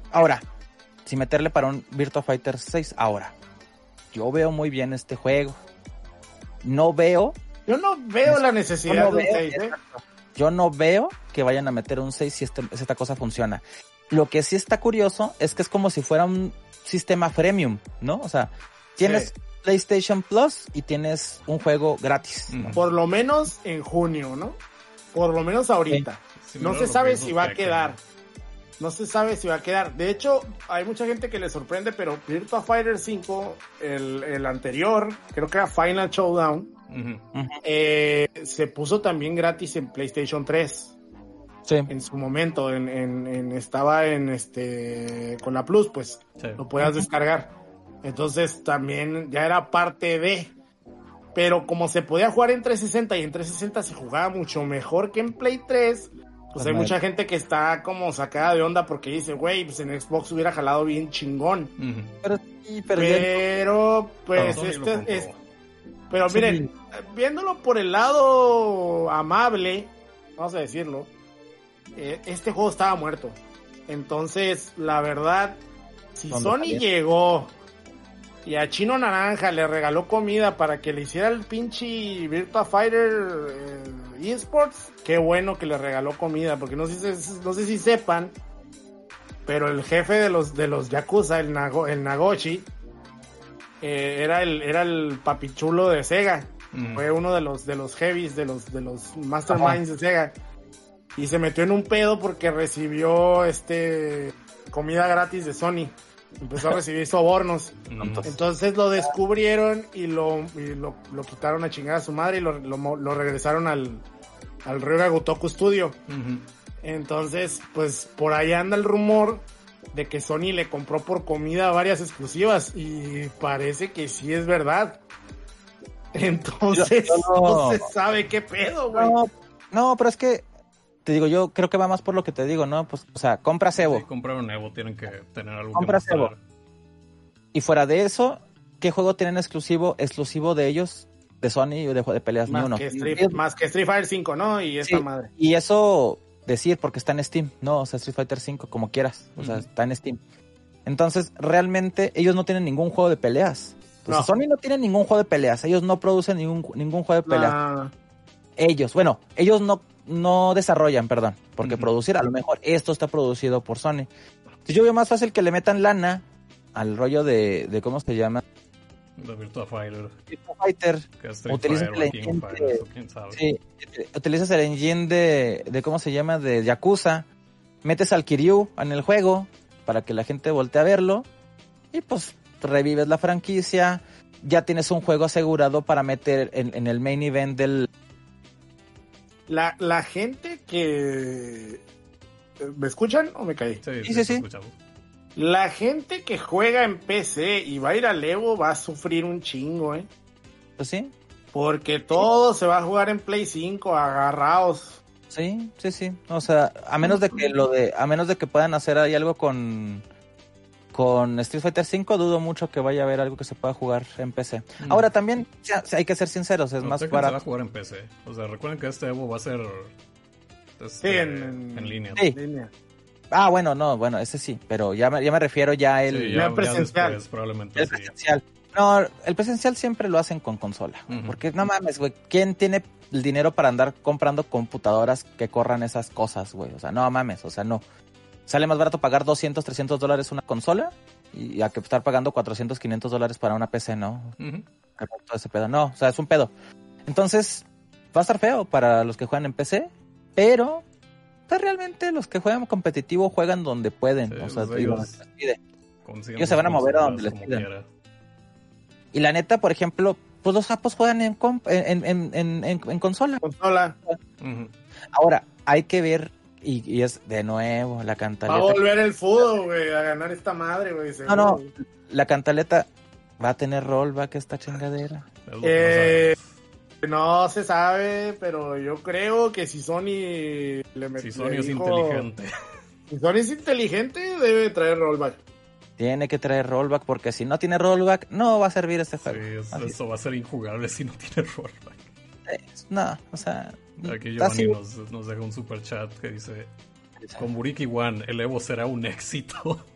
para un Virtua Fighter 6 ahora. Yo veo muy bien este juego. Yo no veo la necesidad de un 6, Yo no veo que vayan a meter un 6 si esta cosa funciona. Lo que sí está curioso es que es como si fuera un sistema freemium, ¿no? O sea, tienes PlayStation Plus y tienes un juego gratis, ¿no? Por lo menos en junio, ¿no? Por lo menos ahorita. Sí, no se sabe si va a quedar. No se sabe si va a quedar. De hecho, hay mucha gente que le sorprende, pero Virtua Fighter 5, el anterior, creo que era Final Showdown, se puso también gratis en PlayStation 3. Sí. En su momento, estaba con la Plus, pues lo podías descargar. Entonces también ya era parte de. Pero como se podía jugar en 360 y en 360 se jugaba mucho mejor que en Play 3, pues hay mucha gente que está como sacada de onda porque dice, güey, pues en Xbox hubiera jalado bien chingón. Pero pues pero miren, viéndolo por el lado amable, vamos a decirlo, este juego estaba muerto. Entonces, la verdad, si Sony llegó y a Chino Naranja le regaló comida para que le hiciera el pinche Virtua Fighter eSports, qué bueno que le regaló comida, porque no sé si sepan, pero el jefe de los Yakuza, el Nagoshi, era el papichulo de Sega. Fue uno de los heavies, de los masterminds de Sega. y se metió en un pedo porque recibió comida gratis de Sony. Empezó a recibir sobornos. Entonces lo descubrieron y lo quitaron a chingar a su madre y lo regresaron al Ryoga Gotoku Studio. Entonces, pues por ahí anda el rumor de que Sony le compró por comida varias exclusivas y parece que sí es verdad. Entonces no se sabe qué pedo, güey. No, pero es que te digo, yo creo que va más por lo que te digo, ¿no? Pues, o sea, compras Evo. Sí, comprar un Evo, tienen que tener algo compras que mostrar. Evo. Y fuera de eso, ¿qué juego tienen exclusivo de ellos, de Sony, de peleas? Más, Ni uno. Más que Street Fighter 5, ¿no? Y esta madre. Y eso decir porque está en Steam, no, o sea, Street Fighter 5, como quieras, o sea, está en Steam. Entonces, realmente, ellos no tienen ningún juego de peleas. Entonces, Sony no tiene ningún juego de peleas, ellos no producen ningún juego de peleas. Ellos no desarrollan, perdón, porque producir, a lo mejor esto está producido por Sony. Entonces, yo veo más fácil que le metan lana al rollo de ¿cómo se llama? De Virtua Fighter. Utilizas el engine utilizas el engine de ¿cómo se llama? De Yakuza. Metes al Kiryu en el juego para que la gente voltee a verlo y pues revives la franquicia. Ya tienes un juego asegurado para meter en el main event del... La gente que... ¿Me escuchan o me caí? Sí. La gente que juega en PC y va a ir al Evo va a sufrir un chingo, Pues sí. Porque todo se va a jugar en Play 5, agarrados. Sí. O sea, a menos de que puedan hacer ahí algo con Street Fighter 5, dudo mucho que vaya a haber algo que se pueda jugar en PC. Ahora también hay que ser sinceros, es más barato. Se va a jugar en PC. O sea, recuerden que este Evo va a ser en línea. Sí. En línea. Ah, bueno, ese sí, pero ya me refiero ya el... Sí, ya presencial. Después, probablemente el presencial. No, el presencial siempre lo hacen con consola. Porque no mames, güey, ¿quién tiene el dinero para andar comprando computadoras que corran esas cosas, güey? O sea, no mames, o sea, no. Sale más barato pagar $200, $300 una consola y a que estar pagando $400, $500 para una PC, ¿no? Todo ese pedo. No, o sea, es un pedo. Entonces, va a estar feo para los que juegan en PC, pero... pues realmente los que juegan competitivo juegan donde pueden, o sea, ellos se van a mover a donde les pidan. Y la neta, por ejemplo, pues los japos juegan en consola. Ahora, hay que ver, y es de nuevo la cantaleta. Va a volver el fútbol, güey, a ganar esta madre, güey. No, la cantaleta va a tener rollback esta chingadera. No se sabe, pero yo creo que si Sony si Sony es inteligente. Si Sony es inteligente, debe traer rollback. Tiene que traer rollback, porque si no tiene rollback, no va a servir este juego. Sí, eso va a ser injugable si no tiene rollback. No, o sea... Aquí Giovanni nos deja un super chat que dice: con Buriki One, el Evo será un éxito.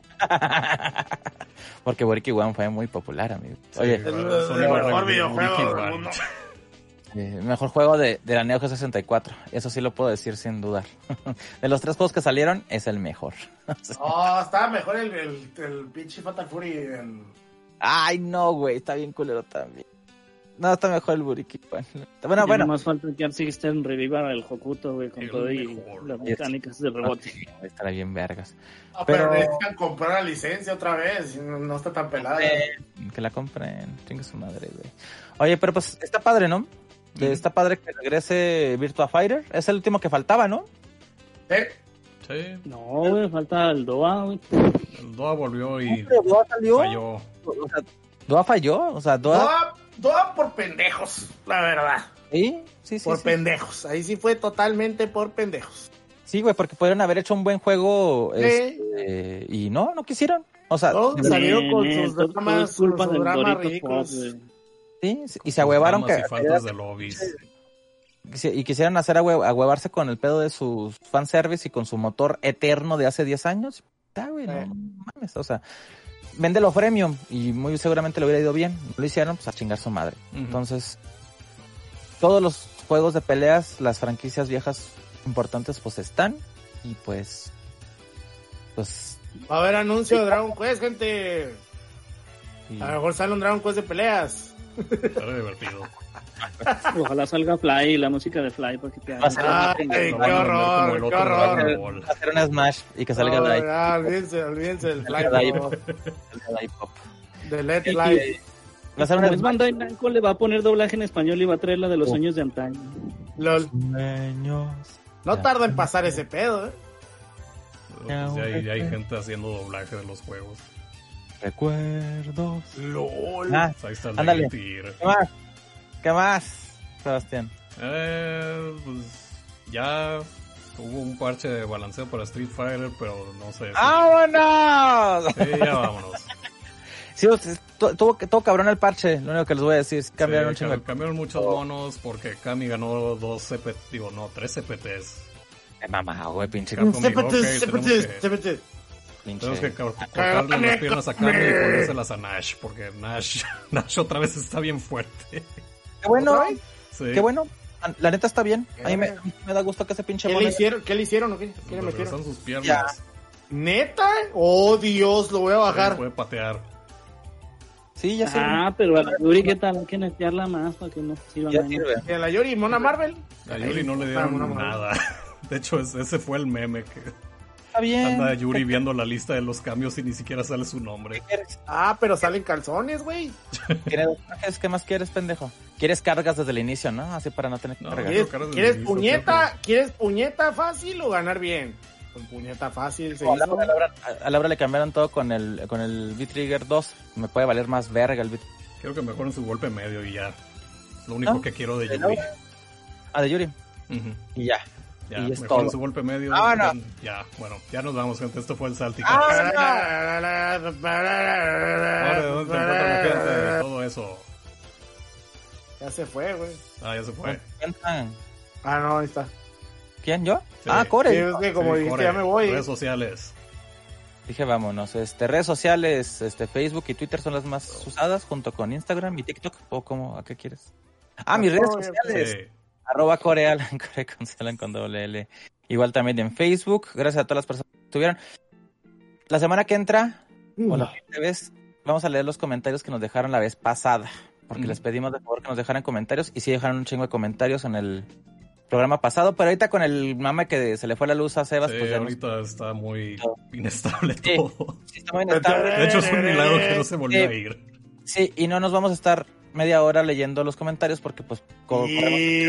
Porque Buriki One fue muy popular, amigo. Oye, es el mejor videojuego del mundo. Mejor juego de la Neo Geo 64. Eso sí lo puedo decir sin dudar. De los 3 juegos que salieron, es el mejor. Estaba mejor el pinche Fatal Fury. Ay, no, güey. Está bien culero también. No, está mejor el Buriki. Bueno. Más falta que Arcsystem reviva el Hokuto, güey, con todo y las mecánicas de rebote. Estará bien vergas. Pero necesitan comprar la licencia otra vez. No está tan pelada. Que la compren. Chingue su madre, güey. Oye, pero pues está padre, ¿no? Está padre que regrese Virtua Fighter. Es el último que faltaba, ¿no? Sí. No, güey, falta el DOA, güey. El DOA volvió y DOA salió. Falló. O sea, ¿DOA falló? O sea, DOA por pendejos, la verdad. Sí. Por pendejos. Ahí sí fue totalmente por pendejos. Sí, güey, porque pudieron haber hecho un buen juego y no quisieron. O sea, salieron con sus dramas ridículos. Sí, y se ahuevaron y faltas de lobbies. Y quisieran hacer ahuevarse con el pedo de sus fanservice y con su motor eterno de hace 10 años. Güey, no mames, o sea, véndelo freemium y muy seguramente le hubiera ido bien. No lo hicieron, pues a chingar su madre. Entonces, todos los juegos de peleas, las franquicias viejas importantes, pues están. Y pues va a haber anuncio de Dragon Quest, gente. A lo mejor sale un Dragon Quest de peleas. Está divertido. Ojalá salga Fly, la música de Fly, para que te Va a ser haga. Ay, Lo qué van a vender como horror, el qué otro horror. Dragon Ball. Va a ser una Smash y que salga de ahí. Olvídense del Fly, Salga de ahí. por favor. De ahí, pop. De Let Y- Fly. Va a ser Como una es Bandai Namco, le va a poner doblaje en español y va a traer la de los sueños de antaño. LOL. Sueños. No tarda en pasar ese pedo, ¿eh? Pues ya hay gente haciendo doblaje de los juegos. Recuerdos. LOL. Ah, Pues ahí está el ándale. Gear. ¿Qué más? ¿Qué más, Sebastián? Pues ya hubo un parche de balanceo para Street Fighter, pero no sé. ¡Vámonos! Sí, ya vámonos. Sí, todo cabrón el parche. Lo único que les voy a decir es cambiar un chingo. Cambiaron muchos bonos porque Kami ganó 3 CPTs. Mamá, güey, pinche. Capcom dijo, ok, Cepete. tenemos que pinche. cortarle las piernas a Kami y ponérselas a Nash, porque Nash otra vez está bien fuerte. Qué bueno, ¿Otra vez? Sí. qué bueno. La neta está bien. A mí me da gusto que ese pinche ¿Qué mono- le hicieron? ¿Qué le hicieron o qué? ¿Qué le Le metieron? regresan sus piernas. Ya. ¿Neta? Oh, Dios, lo voy a bajar. Puede patear. Sí, ya sirve. Ah, pero a la Yuri, ¿qué tal? Hay que netearla más para que no sirva Ya menos. sirve. ¿Y a la Yori Mona Marvel? A Yuri no le dieron nada. De hecho, ese fue el meme que Está bien. anda Yuri viendo la lista de los cambios y ni siquiera sale su nombre. Ah, pero salen calzones, güey. ¿Quieres personajes? ¿Qué más quieres, pendejo? ¿Quieres cargas desde el inicio, no? Así para no tener que No, cargar. ¿Quieres- ¿Quieres desde el puñeta? ¿Quieres puñeta fácil o ganar bien? Con puñeta fácil se A hizo. Laura le cambiaron todo con el V-Trigger 2. Me puede valer más verga el V-Trigger. Quiero que mejoren su golpe medio y ya. Lo único ¿No? que quiero de ¿De Yuri. Laura? Ah, de Yuri. Ujú. Y ya. Ya, Y es mejoren todo. su golpe medio. Ah, no. Ya, bueno, ya nos vamos, gente. Esto fue el Salty. Ah, Ahora, ¿de dónde te encuentra la gente? Todo eso. Ya se fue, güey. Ah, ya se fue. ¿Cuentan? Ah, no, ahí está. ¿Quién? ¿Yo? Sí. Ah, Core. Sí, es que como Sí, dijiste, Core, ya me voy. Redes sociales. Dije, vámonos. Redes sociales, Facebook y Twitter son las más usadas, junto con Instagram y TikTok. ¿O cómo? ¿A qué quieres? Ah, mis redes sociales. Sí. @Coreal, Core cancelan con doble L. Igual también en Facebook. Gracias a todas las personas que estuvieron. La semana que entra, o la siguiente vez, vamos a leer los comentarios que nos dejaron la vez pasada. Porque les pedimos de favor que nos dejaran comentarios. Y sí dejaron un chingo de comentarios en el programa pasado. Pero ahorita con el mame que se le fue la luz a Sebas, Sí, pues ya ahorita está muy inestable Sí. todo. sí está muy inestable. De hecho, es un milagro que no se volvió a ir. Sí, y no nos vamos a estar media hora leyendo los comentarios porque pues corremos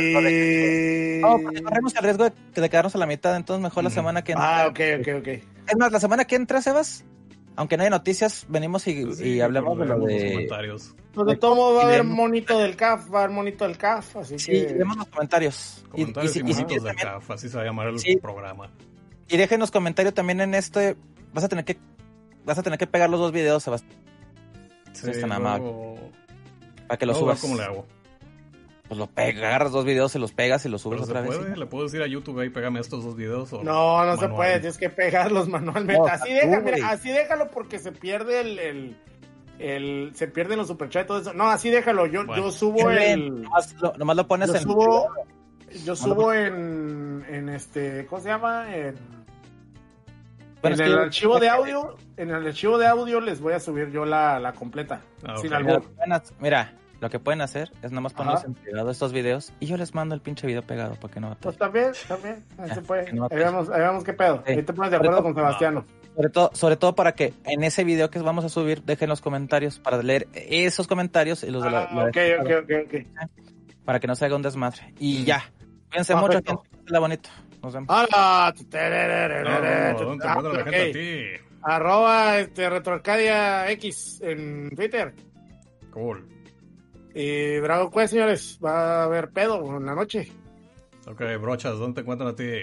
el riesgo de quedarnos a la mitad, entonces mejor la semana que entra. Ah, ok. Es más, la semana que entra, Sebas, aunque no hay noticias, venimos y hablamos de lo Los de... comentarios. Pues de todo modo va a haber leemos- monito del CAF, así Sí, que... leemos los comentarios. Comentarios y, si monitos quieres del también- CAF, así se va a llamar el Sí. programa. y déjenos comentarios también en vas a tener que pegar los dos videos, Sebas, Sí, es tan amable, luego- para que los luego subas. ¿Cómo le hago? Pues agarras dos videos, se los pegas y los subes ¿Pero se otra vez. puede? ¿sí? ¿Le puedo decir a YouTube ahí, pégame estos dos videos? O No se manual? puede, tienes que pegarlos manualmente. No, así, tú, mira, güey. así déjalo porque se pierde se pierden los superchats y todo eso. No, así déjalo. Yo Bueno. subo el... Nomás lo pones Yo en... subo en ¿cómo se llama? Bueno, En es el que- archivo de audio, les voy a subir yo la completa. Ah, Sin ok. albur. Mira, lo que pueden hacer es nomás ponerlos Ajá. en privado estos videos y yo les mando el pinche video pegado para que no Pues batallen. también, ahí Ya, se puede. que no Ahí vemos qué pedo. Sí. Ahí te pones de acuerdo con Sebastiano. Sobre todo para que en ese video que vamos a subir dejen los comentarios para leer esos comentarios y los de Ok. para que no se haga un desmadre. Y ya. Cuídense Perfecto. mucho, gente. Pásenla bonito. Nos vemos. ¡Hala! No, ¿dónde te encuentra la gente a ti? Arroba Retroarcadia X en Twitter. Cool. Y Dragon Quest, señores, va a haber pedo en la noche. Ok, brochas, ¿dónde te encuentran a ti?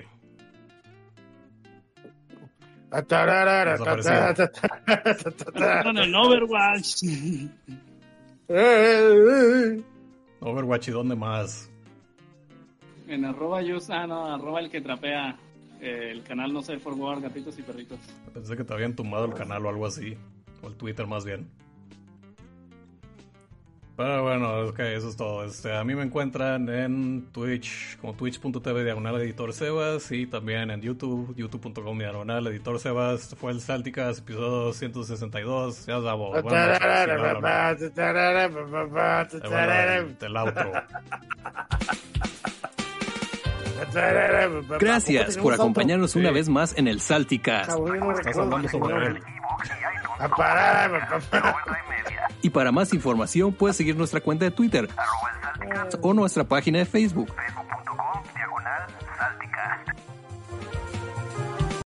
Con el Overwatch. Overwatch, ¿y dónde más? En arroba arroba el que trapea. El canal no sé, Forward, gatitos y perritos. Pensé que te habían tumbado el canal o algo así. O el Twitter más bien. Pero bueno, ok, eso es todo. A mí me encuentran en Twitch, como twitch.tv/Editor Sebas, y también en YouTube, youtube.com/Editor Sebas. Este fue el Salticast, episodio 162. Ya sabemos. El outro. Gracias por acompañarnos una vez más en el Salticast. Estás hablando sobre él. Y para más información puedes seguir nuestra cuenta de Twitter o nuestra página de Facebook.